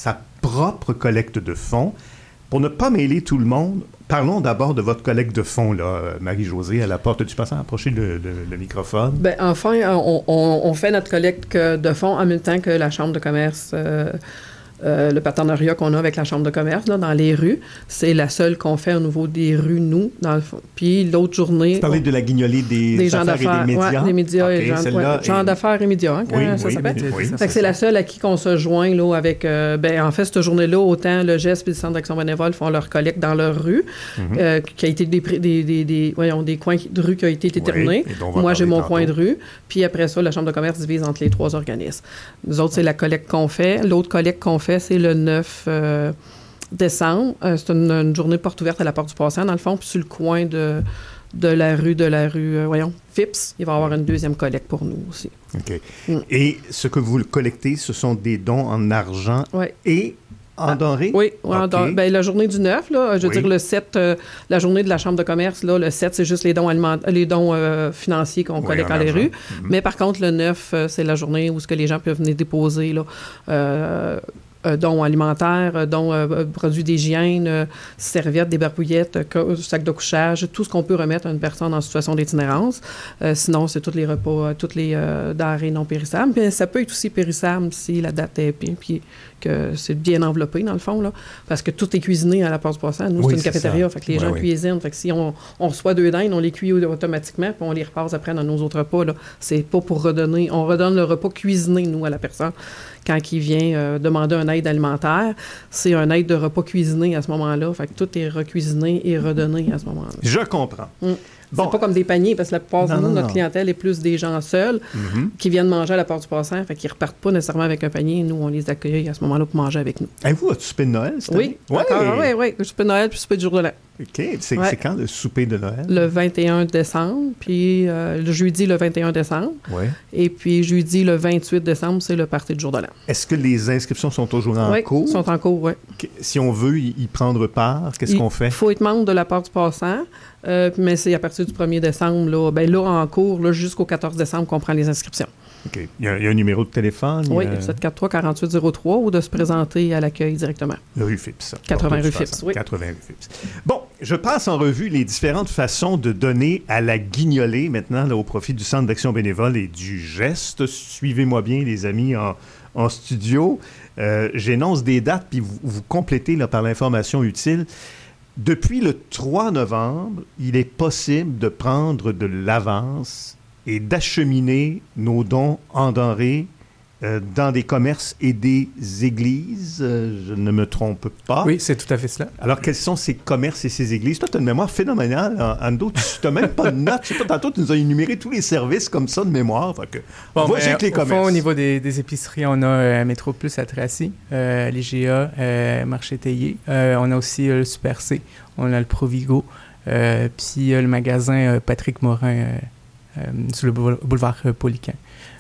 propre collecte de fonds. Pour ne pas mêler tout le monde, parlons d'abord de votre collecte de fonds, là, Marie-Josée, à la porte du passant. Approchez le, le, le microphone. Bien, enfin, on, on, on fait notre collecte de fonds en même temps que la Chambre de commerce. Euh, Euh, le partenariat qu'on a avec la Chambre de commerce là, dans les rues, c'est la seule qu'on fait au niveau des rues, nous, dans le fond. Puis l'autre journée... Vous parlez de la guignolée des, des gens d'affaires et des médias? Ouais, des médias okay, et gens, ouais, gens est... d'affaires et médias, hein, oui, ça oui, s'appelle. Oui, oui, fait que c'est la seule à qui qu'on se joint là, avec... Euh, ben, en fait, cette journée-là, autant le GEST et le Centre d'action bénévole font leur collecte dans leur rue, mm-hmm. euh, qui a été des, des, des, des, voyons, des coins de rue qui ont été déterminés. Oui, moi, j'ai mon tantôt. coin de rue. Puis après ça, la Chambre de commerce divise entre les trois organismes. Nous autres, c'est la collecte qu'on fait. L'autre collecte qu'on fait, c'est le neuf Euh, décembre. Euh, c'est une, une journée porte ouverte à la porte du passant, dans le fond, puis sur le coin de, de la rue, de la rue, euh, voyons, Phipps, il va y avoir une deuxième collecte pour nous aussi. OK. Mm. Et ce que vous collectez, ce sont des dons en argent ouais. et en denrées? Oui, oui okay. en don- ben, la journée du neuf, là, je veux oui. dire, le sept, euh, la journée de la Chambre de commerce, là, le sept, c'est juste les dons, aliment- les dons euh, financiers qu'on oui, collecte dans les rues. Mm-hmm. Mais par contre, le neuf, euh, c'est la journée où ce que les gens peuvent venir déposer, là, euh, Euh, dons alimentaires, euh, dons euh, produits d'hygiène, euh, serviettes, des barbouillettes, euh, sacs de couchage, tout ce qu'on peut remettre à une personne en situation d'itinérance. Euh, sinon, c'est tous les repas, euh, toutes les euh, denrées non périssables. Puis ça peut être aussi périssable si la date est puis, puis que c'est bien enveloppé, dans le fond, là, parce que tout est cuisiné à la porte du passant. Nous, oui, c'est une c'est cafétéria, ça. Fait que les ouais, gens oui. cuisinent. Fait que si on, on reçoit deux dindes, on les cuit automatiquement, puis on les repasse après dans nos autres repas. Là. C'est pas pour redonner. On redonne le repas cuisiné, nous, à la personne. Quand il vient euh, demander un aide alimentaire, c'est un aide de repas cuisiné à ce moment-là. Fait que tout est recuisiné et redonné à ce moment-là. Je comprends. Mm. Bon. C'est pas comme des paniers, parce que la plupart de notre clientèle est plus des gens seuls mm-hmm. qui viennent manger à la porte du passant, fait qu'ils repartent pas nécessairement avec un panier. Nous, on les accueille à ce moment-là pour manger avec nous. Avez-vous votre souper de Noël, cette Oui, oui, oui, oui. Le souper de Noël puis le souper du jour de l'an. OK. C'est, ouais. c'est quand, le souper de Noël? Le vingt et un décembre, puis euh, le jeudi, le vingt et un décembre. Oui. Et puis jeudi, le vingt-huit décembre, c'est le party du jour de l'an. Est-ce que les inscriptions sont toujours en oui, cours? Oui, sont en cours, oui. Si on veut y, y prendre part, qu'est-ce il qu'on fait? Il faut être membre de la porte du passant, euh, mais c'est à partir du premier décembre, là, ben là, en cours, là, jusqu'au quatorze décembre, qu'on prend les inscriptions. OK. Il y, a, il y a un numéro de téléphone? Oui, a... sept quatre trois, quatre huit zéro trois, ou de se présenter à l'accueil directement. Rue Phipps. quatre-vingts rue Phipps, oui. quatre-vingts rue Phipps. Bon, je passe en revue les différentes façons de donner à la guignolée, maintenant, là, au profit du Centre d'action bénévole et du geste. Suivez-moi bien, les amis, en, en studio. Euh, j'énonce des dates, puis vous, vous complétez là, par l'information utile. Depuis le trois novembre, il est possible de prendre de l'avance et d'acheminer nos dons en denrées euh, dans des commerces et des églises. Euh, je ne me trompe pas. Oui, c'est tout à fait cela. Alors, quels sont ces commerces et ces églises? Toi, tu as une mémoire phénoménale, Ando. Tu n'as même pas de notes. Je sais pas, tantôt, tu nous as énuméré tous les services comme ça de mémoire. Fait que, bon, va avec les au commerces. Fond, au niveau des, des épiceries, on a euh, Métro Plus à Tracy, euh, l'I G A, euh, Marché Théier. Euh, on a aussi euh, le Super C. On a le Provigo. Euh, puis euh, le magasin euh, Patrick Morin euh, euh, sur le boulevard euh, Paulican.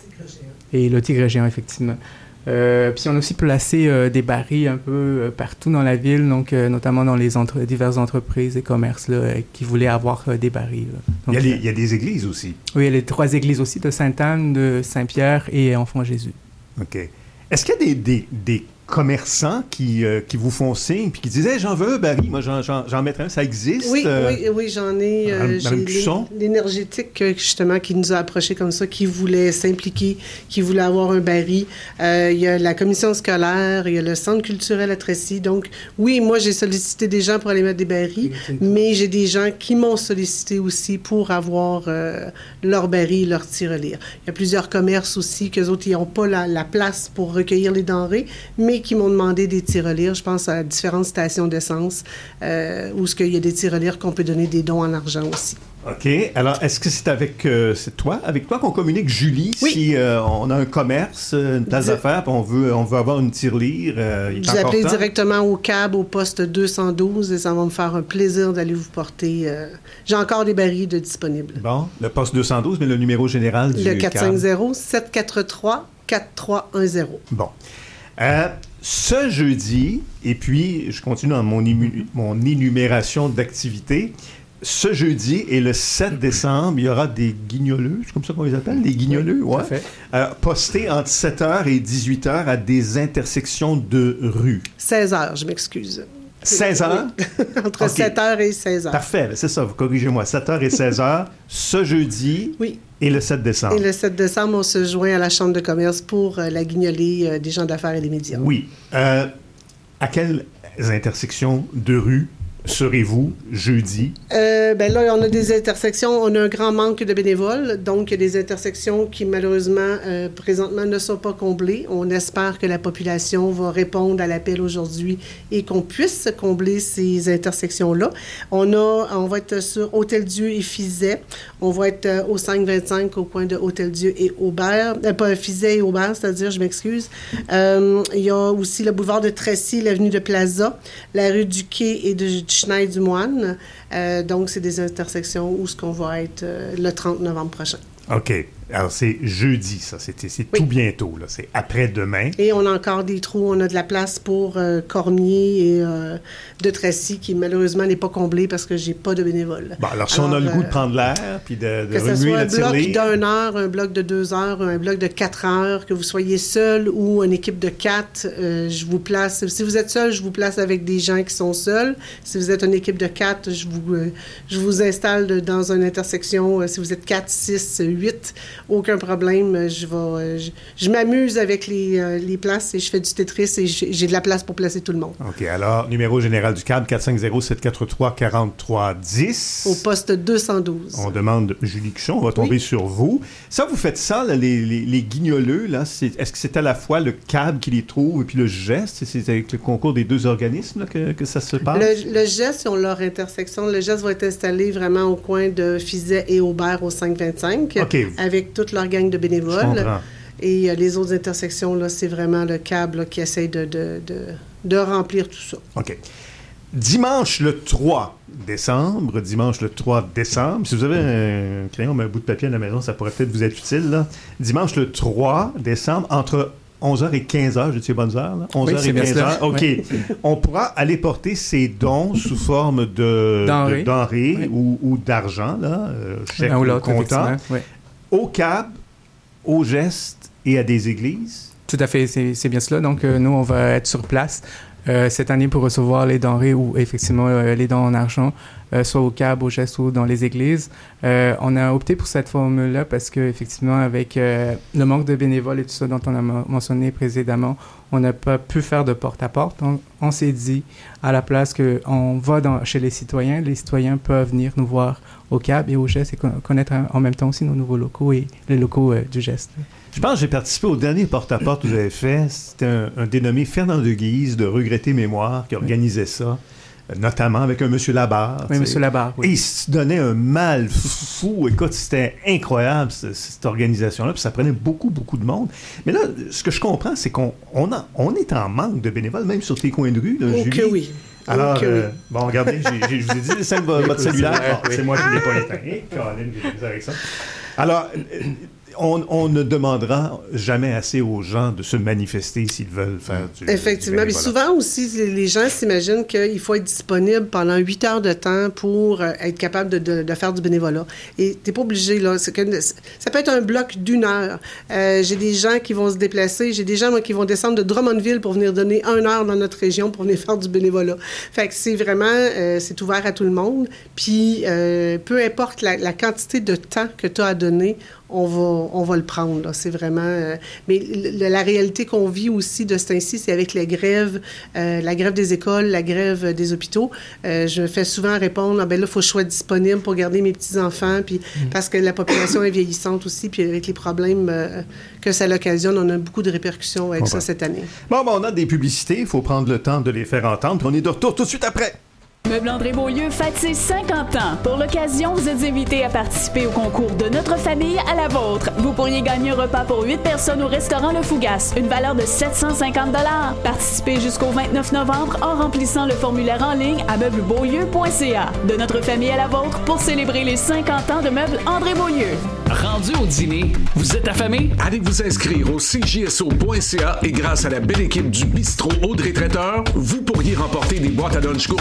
Et le Tigre Géant, effectivement. Euh, puis on a aussi placé euh, des barils un peu euh, partout dans la ville, donc euh, notamment dans les entre- diverses entreprises et commerces là, euh, qui voulaient avoir euh, des barils. Donc, il, y a les, euh, il y a des églises aussi. Oui, il y a les trois églises aussi, de Sainte-Anne, de Saint-Pierre et Enfant Jésus. OK. Est-ce qu'il y a des, des, des commerçants qui, euh, qui vous font signe puis qui disent hey, « J'en veux un baril, moi j'en, j'en, j'en mettrai un, ça existe? » Oui, euh, oui, oui, j'en ai. Euh, j'ai l'é- l'énergétique, justement, qui nous a approchés comme ça, qui voulait s'impliquer, qui voulait avoir un baril. Euh, il y a la commission scolaire, il y a le centre culturel à Tracy. Donc, oui, moi, j'ai sollicité des gens pour aller mettre des barils, mais j'ai des gens qui m'ont sollicité aussi pour avoir euh, leur baril, leur tirelire. Il y a plusieurs commerces aussi, qu'eux autres, ils n'ont pas la, la place pour recueillir les denrées, mais qui m'ont demandé des tirelires. Je pense à différentes stations d'essence euh, où il y a des tirelires qu'on peut donner des dons en argent aussi. OK. Alors, est-ce que c'est avec euh, c'est toi, avec toi qu'on communique, Julie, oui. si euh, on a un commerce, une place Di- d'affaires, puis on veut, on veut avoir une tirelire? Euh, il est vous appelez temps? directement au C A B, au poste deux cent douze, et ça va me faire un plaisir d'aller vous porter. Euh, j'ai encore des barils de disponibles. Bon, le poste deux cent douze, mais le numéro général du Le quatre cinq C A B. zéro, sept quatre trois, quatre trois un zéro. Bon. Euh, ce jeudi, et puis je continue dans mon, ému- mon énumération d'activités, ce jeudi et le sept décembre, il y aura des guignoleux, c'est comme ça qu'on les appelle, des guignoleux, oui, ouais, euh, postés entre sept heures et dix-huit heures à des intersections de rues. seize heures, je m'excuse. seize heures? Oui. Entre okay. sept heures et seize heures. Parfait, c'est ça, vous corrigez-moi. sept heures et seize heures, ce jeudi oui. et le sept décembre. Et le sept décembre, on se joint à la Chambre de commerce pour euh, la guignolée euh, des gens d'affaires et des médias. Oui. Euh, à quelles intersections de rues serez-vous jeudi? Euh, ben là, on a des intersections, on a un grand manque de bénévoles, donc il y a des intersections qui, malheureusement, euh, présentement, ne sont pas comblées. On espère que la population va répondre à l'appel aujourd'hui et qu'on puisse combler ces intersections-là. On a, on va être sur Hôtel-Dieu et Fizet. On va être euh, au cinq vingt-cinq au coin de Hôtel-Dieu et Aubert. Euh, pas Fizet et Aubert, c'est-à-dire, je m'excuse. Euh, il y a aussi le boulevard de Tracy, l'avenue de Plaza, la rue du Quai et de Chenay-du-Moine. Euh, donc, c'est des intersections où ce qu'on va être euh, le trente novembre prochain. OK. Alors, c'est jeudi, ça. C'est, c'est oui. tout bientôt, là. C'est après-demain. Et on a encore des trous. On a de la place pour euh, Cormier et euh, de Tracy, qui, malheureusement, n'est pas comblé parce que j'ai pas de bénévoles. Bon, alors, si alors, on a le euh, goût de prendre l'air, puis de, de que remuer la tirelire... Que ce soit un bloc d'une heure, un bloc de deux heures, un bloc de quatre heures, que vous soyez seul ou une équipe de quatre, euh, je vous place... Si vous êtes seul, je vous place avec des gens qui sont seuls. Si vous êtes une équipe de quatre, je vous, euh, je vous installe de, dans une intersection. Euh, si vous êtes quatre, six, huit... aucun problème. Je vais, je, je m'amuse avec les, euh, les places et je fais du Tetris et j'ai, j'ai de la place pour placer tout le monde. OK. Alors, numéro général du C A B, quatre cinq zéro, sept quatre trois, quatre trois un zéro. Au poste deux cent douze. On demande Julie Cuchon. On va tomber oui. sur vous. Ça, vous faites ça, là, les, les, les guignoleux, là. C'est, est-ce que c'est à la fois le C A B qui les trouve et puis le geste? C'est avec le concours des deux organismes là, que, que ça se passe? Le, le geste, ils ont leur intersection. Le geste va être installé vraiment au coin de Fizet et Aubert au cinq vingt-cinq. OK. Avec toute leur gang de bénévoles. Et euh, les autres intersections, là, c'est vraiment le C A B là, qui essaie de, de, de, de remplir tout ça. OK. Dimanche le trois décembre, dimanche le trois décembre, si vous avez un crayon ou un bout de papier à la maison, ça pourrait peut-être vous être utile, là. Dimanche le trois décembre, entre onze heures et quinze heures, j'ai dit les bonnes heures, là? onze heures oui, et quinze heures, OK. Oui. On pourra aller porter ses dons sous forme de denrées, de denrées oui. ou, ou d'argent, là, euh, chèque ou, ou comptant, oui. au C A B, au geste et à des églises? Tout à fait, c'est, c'est bien cela. Donc, euh, nous, on va être sur place euh, cette année pour recevoir les denrées ou effectivement euh, les dons en argent, euh, soit au C A B, au geste ou dans les églises. Euh, on a opté pour cette formule-là parce qu'effectivement, avec euh, le manque de bénévoles et tout ça dont on a m- mentionné précédemment, on n'a pas pu faire de porte-à-porte. Donc, on s'est dit, à la place qu'on va dans, chez les citoyens, les citoyens peuvent venir nous voir au C A B et au geste et connaître en même temps aussi nos nouveaux locaux et les locaux euh, du geste. Je pense que j'ai participé au dernier porte-à-porte que vous avez fait. C'était un, un dénommé Fernand de Guise de Regretter Mémoire qui organisait ça, notamment avec un monsieur Labarre. Oui, monsieur Labarre, oui. Et il se donnait un mal fou. Écoute, c'était incroyable, cette, cette organisation-là. Puis ça prenait beaucoup, beaucoup de monde. Mais là, ce que je comprends, c'est qu'on on a, on est en manque de bénévoles, même sur tes coins de rue, là, oh, Julie. Que oui. Alors, okay, euh, oui. bon, regardez, j'ai, j'ai, je vous ai dit, c'est votre cellulaire. Bon, c'est moi qui ne l'ai pas éteint. Et Caroline, j'ai fait avec ça. Alors, on, on ne demandera jamais assez aux gens de se manifester s'ils veulent faire du Effectivement. Mais souvent aussi, les gens s'imaginent qu'il faut être disponible pendant huit heures de temps pour euh, être capable de, de, de faire du bénévolat. Et tu n'es pas obligé, là. C'est que, ça peut être un bloc d'une heure. Euh, j'ai des gens qui vont se déplacer. J'ai des gens, moi, qui vont descendre de Drummondville pour venir donner une heure dans notre région pour venir faire du bénévolat. Fait que c'est vraiment, euh, c'est ouvert à tout le monde. Puis, euh, peu importe la, la quantité de temps que tu as à donner, on va, on va le prendre. Là. C'est vraiment... Euh, mais le, la réalité qu'on vit aussi de ce temps-ci, c'est avec les grèves, euh, la grève des écoles, la grève des hôpitaux. Euh, je me fais souvent répondre, ah, ben là, il faut que je sois disponible pour garder mes petits-enfants, puis mmh. parce que la population est vieillissante aussi, puis avec les problèmes euh, que ça l'occasionne, on a beaucoup de répercussions avec on ça va. cette année. Bon, ben, on a des publicités, il faut prendre le temps de les faire entendre, puis on est de retour tout de suite après. Meubles André Beaulieu fête ses cinquante ans. Pour l'occasion, vous êtes invités à participer au concours de notre famille à la vôtre. Vous pourriez gagner un repas pour huit personnes au restaurant Le Fougas, une valeur de sept cent cinquante dollars. Participez jusqu'au vingt-neuf novembre en remplissant le formulaire en ligne à meubles beaulieu point c a. De notre famille à la vôtre pour célébrer les cinquante ans de Meubles André Beaulieu. Rendu au dîner, vous êtes affamé? Allez vous inscrire au c j s o point c a et grâce à la belle équipe du bistrot Audrey Traiteur, vous pourriez remporter des boîtes à lunch gourmandes pour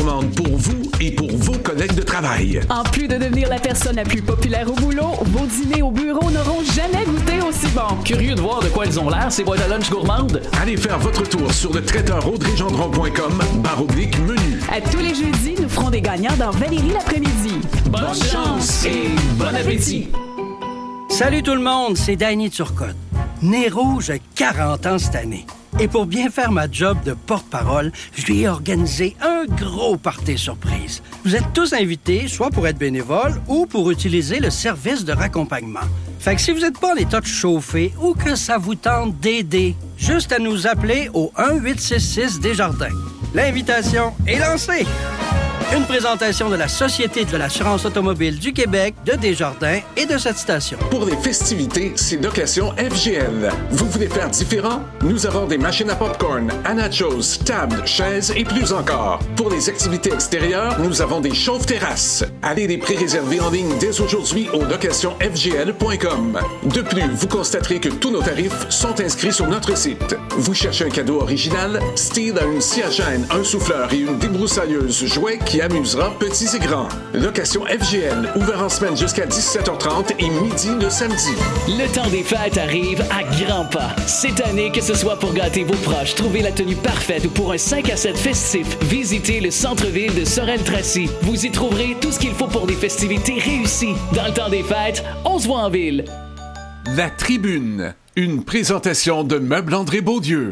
pour vous et pour vos collègues de travail. En plus de devenir la personne la plus populaire au boulot, vos dîners au bureau n'auront jamais goûté aussi bon. Curieux de voir de quoi ils ont l'air, ces boîtes à lunch gourmandes? Allez faire votre tour sur le traiteur audrey gendron point com barre oblique menu. À tous les jeudis, nous ferons des gagnants dans Valérie l'après-midi. Bonne, Bonne chance et bon appétit! Salut tout le monde, c'est Danny Turcotte. Nez rouge a quarante ans cette année. Et pour bien faire ma job de porte-parole, je lui ai organisé un gros party surprise. Vous êtes tous invités, soit pour être bénévole ou pour utiliser le service de raccompagnement. Fait que si vous n'êtes pas en état de chauffer ou que ça vous tente d'aider, juste à nous appeler au un huit six six Desjardins. L'invitation est lancée! Une présentation de la Société de l'assurance automobile du Québec, de Desjardins et de cette station. Pour les festivités, c'est Location F G L. Vous voulez faire différent? Nous avons des machines à popcorn, à nachos, tables, chaises et plus encore. Pour les activités extérieures, nous avons des chauffe-terrasses. Allez les pré-réserver en ligne dès aujourd'hui au location f g l point com. De plus, vous constaterez que tous nos tarifs sont inscrits sur notre site. Vous cherchez un cadeau original? Steve a une scie à chaîne, un souffleur et une débroussailleuse jouet qui amusera petits et grands. Location F G L, ouvert en semaine jusqu'à dix-sept heures trente et midi le samedi. Le temps des fêtes arrive à grands pas. Cette année, que ce soit pour gâter vos proches, trouver la tenue parfaite ou pour un cinq à sept festif, visitez le centre-ville de Sorel-Tracy. Vous y trouverez tout ce qu'il faut pour des festivités réussies. Dans le temps des fêtes, on se voit en ville. La Tribune, une présentation de Meubles André Beaudieu.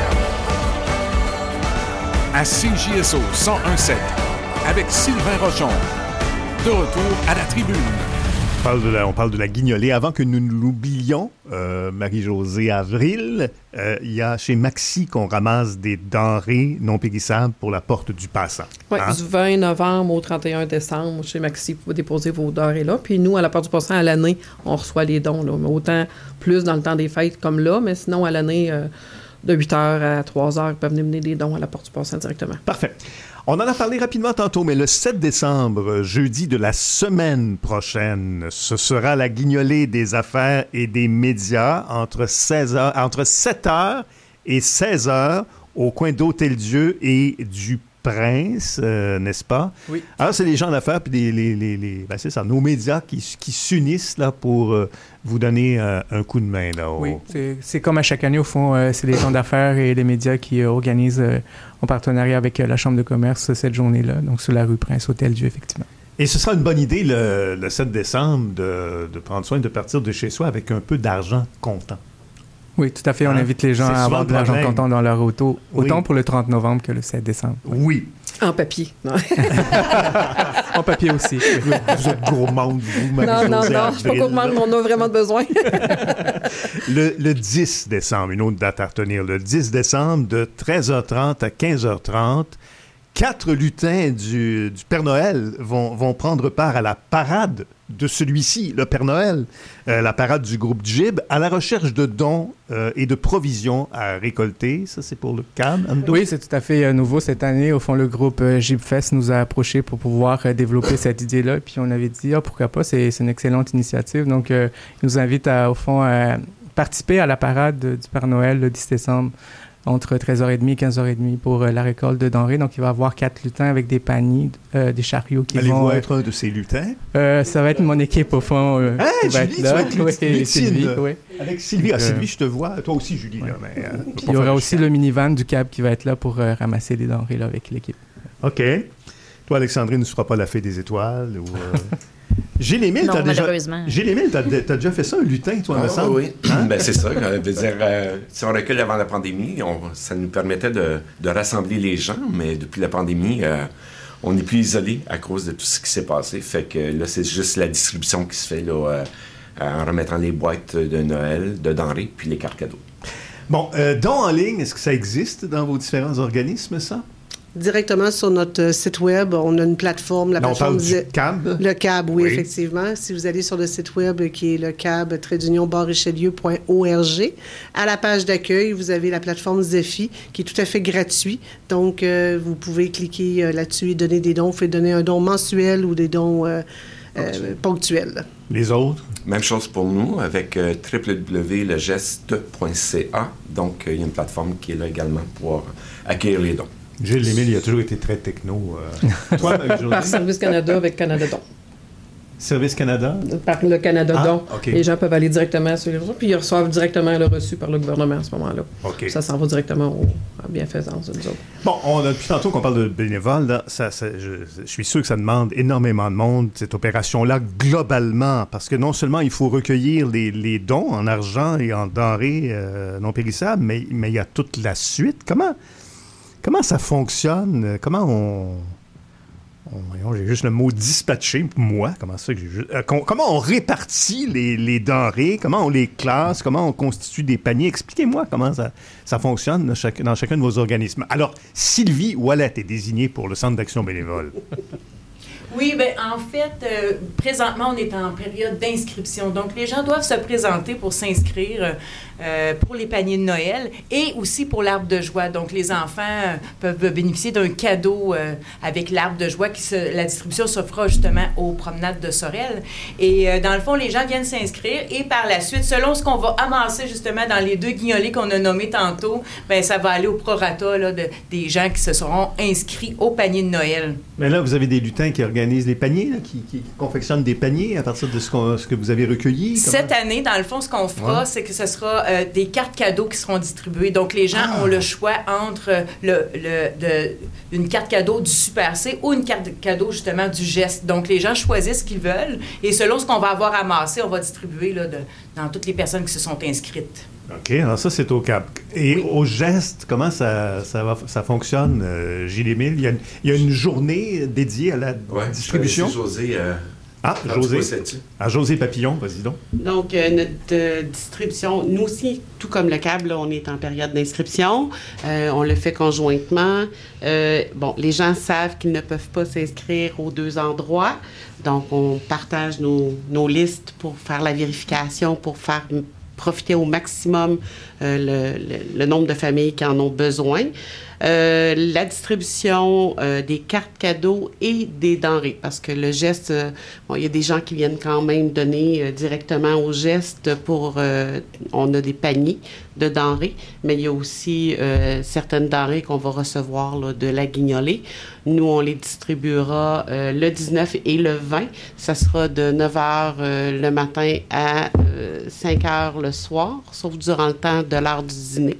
À C J S O cent un sept. Avec Sylvain Rochon. De retour à la Tribune. On parle de la, on parle de la guignolée. Avant que nous ne l'oublions, euh, Marie-Josée Avril, euh, il y a chez Maxi qu'on ramasse des denrées non périssables pour la porte du passant. Oui, hein? Du vingt novembre au trente et un décembre, chez Maxi, vous pouvez déposer vos denrées là. Puis nous, à la porte du passant, à l'année, on reçoit les dons. Là. Mais autant plus dans le temps des fêtes comme là, mais sinon, à l'année, euh, de huit heures à trois heures, ils peuvent venir mener des dons à la porte du passant directement. Parfait. On en a parlé rapidement tantôt, mais le sept décembre, jeudi de la semaine prochaine, ce sera la guignolée des affaires et des médias entre seize heures, entre sept heures et seize heures au coin d'Hôtel-Dieu et du Prince, euh, n'est-ce pas? Oui. Alors, c'est les gens d'affaires puis les, les, les, les ben c'est ça, nos médias qui, qui s'unissent là pour euh, vous donner euh, un coup de main. Là, au... Oui, c'est, c'est comme à chaque année, au fond, euh, c'est les gens d'affaires et les médias qui euh, organisent euh, en partenariat avec euh, la Chambre de commerce cette journée-là, donc sur la rue Prince, Hôtel-Dieu, effectivement. Et ce sera une bonne idée le, le sept décembre de, de prendre soin de partir de chez soi avec un peu d'argent comptant. Oui, tout à fait. On hein? invite les gens C'est à avoir de l'argent comptant dans leur auto, autant oui. pour le trente novembre que le sept décembre. Oui. En papier. Non. En papier aussi. Vous, vous êtes gourmande, vous, Marie-Josée. Non, non, non. Je ne suis pas gourmande, mais on a vraiment besoin. le, le dix décembre, une autre date à retenir. Le dix décembre, de treize heures trente à quinze heures trente, quatre lutins du, du Père Noël vont, vont prendre part à la parade de celui-ci, le Père Noël, euh, la parade du groupe Jib, à la recherche de dons euh, et de provisions à récolter. Ça, c'est pour le C A M, Ando? Oui, c'est tout à fait euh, nouveau cette année. Au fond, le groupe euh, Jib Fest nous a approchés pour pouvoir euh, développer cette idée-là. Puis on avait dit, ah, pourquoi pas, c'est, c'est une excellente initiative. Donc, euh, ils nous invitent, à, au fond, à participer à la parade de, du Père Noël le dix décembre, entre treize heures trente et quinze heures trente pour euh, la récolte de denrées. Donc, il va y avoir quatre lutins avec des paniers, euh, des chariots qui Allez-vous vont... Allez-vous être un de ces lutins? Euh, ça va être mon équipe, au fond. Euh, hein, qui va Julie, être là. tu vas être oui, Sylvie, oui. Avec Sylvie. Ah, euh, Sylvie, je te vois. Toi aussi, Julie. Ouais. Là, mais, euh, il y aura aussi le minivan du C A B qui va être là pour euh, ramasser les denrées là, avec l'équipe. OK. Toi, Alexandrine, ne sera pas la fée des étoiles ou... Euh... Gilles Émile, non, t'as déjà... malheureusement. Gilles Émile, t'as, t'as déjà fait ça, un lutin, toi, ah, me semble? Oui, hein? Ben, c'est ça. Euh, veut dire, euh, si on recule avant la pandémie, on, ça nous permettait de, de rassembler les gens, mais depuis la pandémie, euh, on est plus isolé à cause de tout ce qui s'est passé. Fait que là, c'est juste la distribution qui se fait là, euh, en remettant les boîtes de Noël, de denrées, puis les cartes cadeaux. Bon, euh, dons en ligne, est-ce que ça existe dans vos différents organismes, ça? Directement sur notre site web, on a une plateforme. La non, plateforme on parle du C A B? Le C A B, oui, oui, effectivement. Si vous allez sur le site web qui est le C A B trait d'union bas richelieu point org, à la page d'accueil, vous avez la plateforme Zephy qui est tout à fait gratuit. Donc, euh, vous pouvez cliquer euh, là-dessus et donner des dons. Vous pouvez donner un don mensuel ou des dons euh, euh, ponctuels. Les autres? Même chose pour nous avec euh, w w w point le geste point c a. Donc, il euh, y a une plateforme qui est là également pour accueillir les dons. Gilles Lémile, il a toujours été très techno. Euh. Toi, Marie-Josée? Par Service Canada avec Canada Don. Service Canada? Par le Canada ah, Don. Okay. Les gens peuvent aller directement sur les réseaux, puis ils reçoivent directement le reçu par le gouvernement à ce moment-là. Okay. Ça s'en va directement au, à bienfaisance de nous autres. Bon, on a, depuis tantôt qu'on parle de bénévoles, là, ça, ça, je, je suis sûr que ça demande énormément de monde, cette opération-là, globalement, parce que non seulement il faut recueillir les, les dons en argent et en denrées euh, non périssables, mais, mais il y a toute la suite. Comment, comment ça fonctionne? Comment on... on j'ai juste le mot dispatcher, moi. Comment ça que j'ai juste... euh, comment on répartit les, les denrées? Comment on les classe? Comment on constitue des paniers? Expliquez-moi comment ça, ça fonctionne dans, chaque, dans chacun de vos organismes. Alors, Sylvie Ouellette est désignée pour le Centre d'action bénévole. Oui, bien, en fait, euh, présentement, on est en période d'inscription. Donc, les gens doivent se présenter pour s'inscrire euh, pour les paniers de Noël et aussi pour l'arbre de joie. Donc, les enfants euh, peuvent bénéficier d'un cadeau euh, avec l'arbre de joie. Qui se, la distribution se fera justement aux promenades de Sorel. Et euh, dans le fond, les gens viennent s'inscrire et par la suite, selon ce qu'on va amasser justement dans les deux guignolés qu'on a nommés tantôt, bien, ça va aller au prorata là, de, des gens qui se seront inscrits au panier de Noël. Mais là, vous avez des lutins qui organisent des paniers, là, qui, qui confectionnent des paniers à partir de ce, qu'on, ce que vous avez recueilli? Comment? Cette année, dans le fond, ce qu'on fera, ouais. c'est que ce sera euh, des cartes cadeaux qui seront distribuées. Donc, les gens ah. ont le choix entre le, le, de, une carte cadeau du Super C ou une carte cadeau, justement, du Geste. Donc, les gens choisissent ce qu'ils veulent et selon ce qu'on va avoir amassé, on va distribuer là, de, dans toutes les personnes qui se sont inscrites. OK, alors ça, c'est au Cap. Et oui. Au Geste, comment ça, ça, va, ça fonctionne, euh, Gilles Émile? Il y, a une, il y a une journée dédiée à la ouais, distribution? Oui, José. Euh, ah, José. Ah, José Papillon, vas-y donc. Donc, euh, notre euh, distribution, nous aussi, tout comme le câble, là, on est en période d'inscription. Euh, on le fait conjointement. Euh, bon, les gens savent qu'ils ne peuvent pas s'inscrire aux deux endroits. Donc, on partage nos, nos listes pour faire la vérification, pour faire... profiter au maximum euh, le, le, le nombre de familles qui en ont besoin. Euh, la distribution euh, des cartes cadeaux et des denrées, parce que le Geste, euh, bon, il y a des gens qui viennent quand même donner euh, directement au Geste pour... Euh, on a des paniers de denrées, mais il y a aussi euh, certaines denrées qu'on va recevoir là, de la guignolée. Nous, on les distribuera euh, le dix-neuf et le vingt. Ça sera de neuf heures euh, le matin à euh, cinq heures le soir, sauf durant le temps de l'heure du dîner.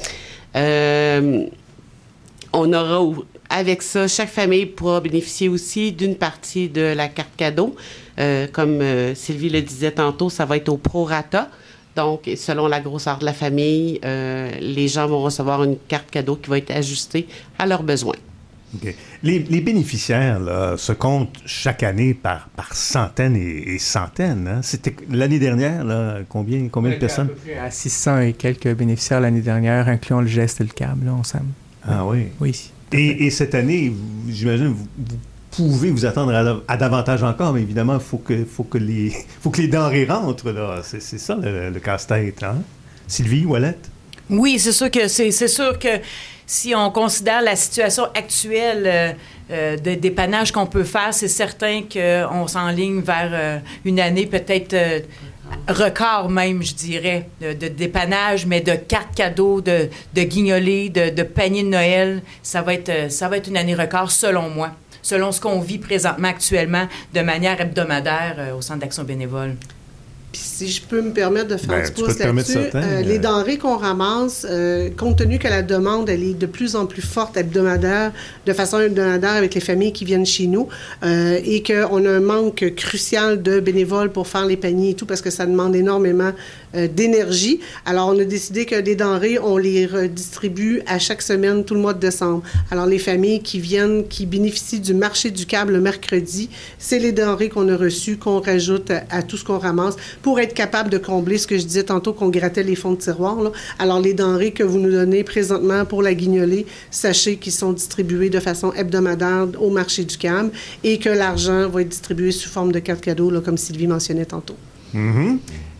Euh, on aura, avec ça, chaque famille pourra bénéficier aussi d'une partie de la carte cadeau. Euh, comme euh, Sylvie le disait tantôt, ça va être au prorata. Donc, selon la grosseur de la famille, euh, les gens vont recevoir une carte cadeau qui va être ajustée à leurs besoins. Okay. Les, les bénéficiaires là, se comptent chaque année par, par centaines et, et centaines. Hein? C'était l'année dernière, là, combien, combien de personnes? À peu près à six cents et quelques bénéficiaires l'année dernière, incluant le Geste et le câble, là, ensemble. Ah oui? Oui. Et, et cette année, j'imagine, vous, vous pouvez vous attendre à, à davantage encore, mais évidemment, il faut que, faut, que les, faut que les denrées rentrent. Là. C'est, c'est ça le, le casse-tête. Hein? Sylvie Ouellette? Oui, c'est sûr que c'est, c'est sûr que si on considère la situation actuelle euh, euh, de dépannage qu'on peut faire, c'est certain qu'on s'enligne vers euh, une année peut-être euh, record même, je dirais, de, de dépannage, mais de cartes cadeaux, de, de guignolés, de, de paniers de Noël. Ça va être, ça va être une année record, selon moi, selon ce qu'on vit présentement, actuellement, de manière hebdomadaire euh, au Centre d'action bénévole. Puis si je peux me permettre de faire ben, un petit pouce là-dessus, certain, euh, euh... les denrées qu'on ramasse, euh, compte tenu que la demande, elle est de plus en plus forte hebdomadaire, de façon hebdomadaire avec les familles qui viennent chez nous, euh, et qu'on a un manque crucial de bénévoles pour faire les paniers et tout, parce que ça demande énormément euh, d'énergie. Alors, on a décidé que les denrées, on les redistribue à chaque semaine, tout le mois de décembre. Alors, les familles qui viennent, qui bénéficient du marché du câble le mercredi, c'est les denrées qu'on a reçues, qu'on rajoute à, à tout ce qu'on ramasse, pour être capable de combler ce que je disais tantôt, qu'on grattait les fonds de tiroir. Là. Alors, les denrées que vous nous donnez présentement pour la guignolée, sachez qu'ils sont distribués de façon hebdomadaire au marché du câble et que l'argent va être distribué sous forme de carte cadeau, là, comme Sylvie mentionnait tantôt. Mm-hmm.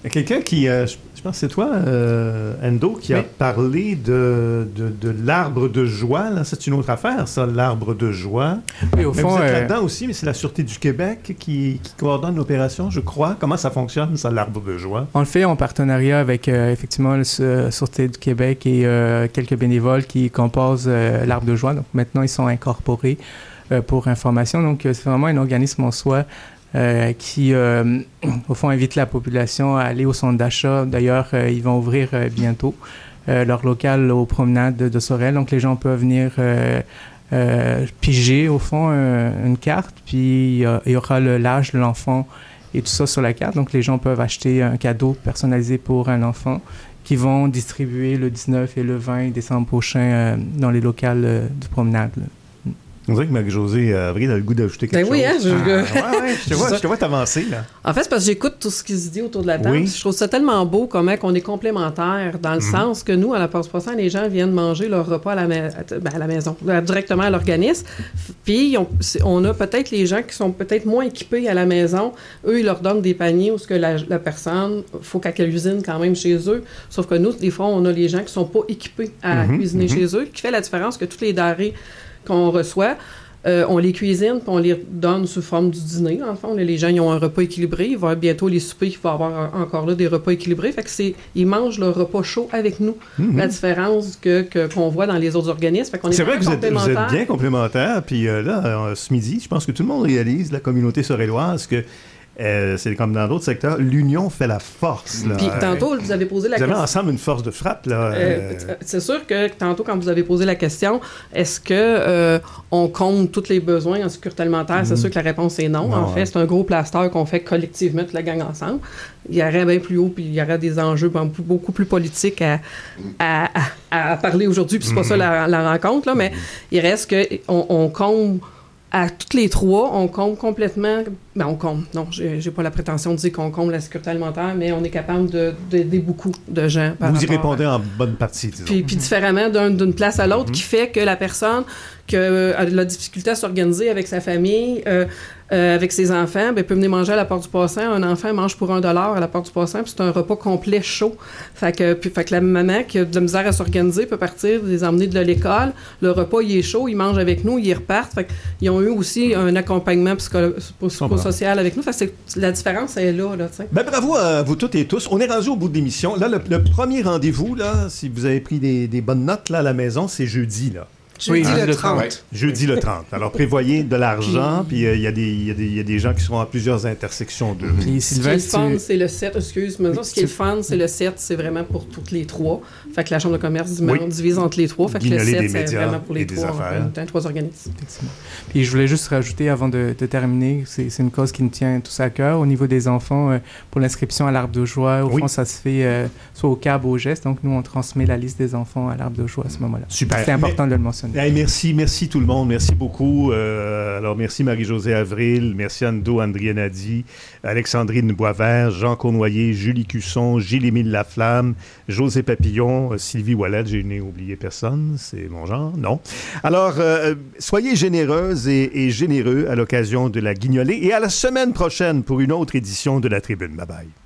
Il y a quelqu'un qui, euh, je, je pense que c'est toi, euh, Endo, qui oui. a parlé de, de, de l'arbre de joie. Là. C'est une autre affaire, ça, l'arbre de joie. Oui, au mais fond... vous êtes euh... là-dedans aussi, mais c'est la Sûreté du Québec qui, qui coordonne l'opération, je crois. Comment ça fonctionne, ça, l'arbre de joie? On le fait en partenariat avec, euh, effectivement, la Sûreté du Québec et euh, quelques bénévoles qui composent euh, l'arbre de joie. Donc, maintenant, ils sont incorporés euh, pour information. Donc, c'est vraiment un organisme en soi Euh, qui, euh, au fond, invite la population à aller au centre d'achat. D'ailleurs, euh, ils vont ouvrir euh, bientôt euh, leur local aux promenades de, de Sorel. Donc, les gens peuvent venir euh, euh, piger, au fond, euh, une carte. Puis, euh, il y aura le, l'âge de l'enfant et tout ça sur la carte. Donc, les gens peuvent acheter un cadeau personnalisé pour un enfant qui vont distribuer le dix-neuf et le vingt décembre prochain euh, dans les locales euh, du promenade, là. On dirait que Marie-Josée Avril a le goût d'ajouter quelque ben oui, chose. Oui, hein, je... Ah, ouais, ouais, je te vois, je te vois t'avancer, là. En fait, c'est parce que j'écoute tout ce qui se dit autour de la table. Oui. Je trouve ça tellement beau comment on est complémentaires, dans le mm-hmm. sens que nous, à la Porte Poisson, les gens viennent manger leur repas à la, ma... ben, à la maison, directement à l'organisme. Puis, on, on a peut-être les gens qui sont peut-être moins équipés à la maison. Eux, ils leur donnent des paniers où ce que la, la personne, il faut qu'elle cuisine quand même chez eux. Sauf que nous, des fois, on a les gens qui sont pas équipés à mm-hmm. cuisiner mm-hmm. chez eux, qui fait la différence que toutes les denrées qu'on reçoit, Euh, on les cuisine, puis on les donne sous forme du dîner. En fond, les gens ils ont un repas équilibré. Il va bientôt les soupers, il va y avoir encore là des repas équilibrés. Fait que c'est, ils mangent leur repas chaud avec nous. Mm-hmm. La différence que, que, qu'on voit dans les autres organismes. Fait qu'on est c'est vrai que vous êtes, vous êtes bien complémentaires. Puis euh, là, euh, ce midi, je pense que tout le monde réalise, la communauté soréloise, que Euh, c'est comme dans d'autres secteurs, l'union fait la force. Là. Puis tantôt, vous avez posé la vous question... avez ensemble une force de frappe. Là. Euh, c'est sûr que tantôt, quand vous avez posé la question, est-ce que euh, on compte tous les besoins en sécurité alimentaire? Mm. C'est sûr que la réponse est non. non en ouais. fait, c'est un gros plaster qu'on fait collectivement, toute la gang ensemble. Il y aurait bien plus haut, puis il y aurait des enjeux beaucoup plus politiques à, à, à, à parler aujourd'hui, puis c'est pas mm. ça la, la rencontre, là, mais il reste qu'on on compte... À toutes les trois, on comble complètement... Ben, on comble. Non, j'ai, j'ai pas la prétention de dire qu'on comble la sécurité alimentaire, mais on est capable de, d'aider beaucoup de gens. Par Vous y répondez à... en bonne partie, disons. Puis, puis différemment d'un, d'une place à l'autre, mm-hmm. qui fait que la personne qui a la difficulté à s'organiser avec sa famille, euh, euh, avec ses enfants, ben, peut venir manger à la Porte du Passant. Un enfant mange pour un dollar à la Porte du Passant, puis c'est un repas complet chaud. Fait que, puis, fait que la maman qui a de la misère à s'organiser peut partir, les emmener de l'école. Le repas, il est chaud, ils mangent avec nous, ils repartent. Fait qu'ils ont eu aussi un accompagnement psycho- psychosocial avec nous. Fait que c'est, la différence, elle est là. là ben, bravo à vous toutes et tous. On est rendu au bout de l'émission. Là, le, le premier rendez-vous, là, si vous avez pris des, des bonnes notes là, à la maison, c'est jeudi, là. Jeudi oui, le trente. Ouais. Jeudi le trente. Alors, prévoyez de l'argent, puis il euh, y, y, y a des gens qui seront à plusieurs intersections de vous. Puis, ce qui est le fun, c'est le sept, excuse-moi. Oui, ce qui est le fun, c'est le sept, c'est vraiment pour toutes les trois. Fait que la Chambre de commerce oui. divise entre les trois. Fait que Guignoler le sept, c'est vraiment pour les trois, euh, trois organismes. Puis, je voulais juste rajouter, avant de, de terminer, c'est, c'est une cause qui nous tient tous à cœur. Au niveau des enfants, euh, pour l'inscription à l'Arbre de Joie, au oui. fond, ça se fait euh, soit au C A B ou au geste. Donc, nous, on transmet la liste des enfants à l'Arbre de Joie à ce moment-là. Super. C'est important Mais, de le mentionner. Hey, merci, merci. Merci tout le monde, merci beaucoup. Euh, alors, merci Marie-Josée Avril, merci Ando Andrianadi, Alexandrine Boisvert, Jean Cournoyer, Julie Cusson, Gilles-Émile Laflamme, José Papillon, Sylvie Ouellet, je n'ai oublié personne, c'est mon genre, non. Alors, euh, soyez généreuses et, et généreux à l'occasion de la Guignolée et à la semaine prochaine pour une autre édition de La Tribune. Bye bye.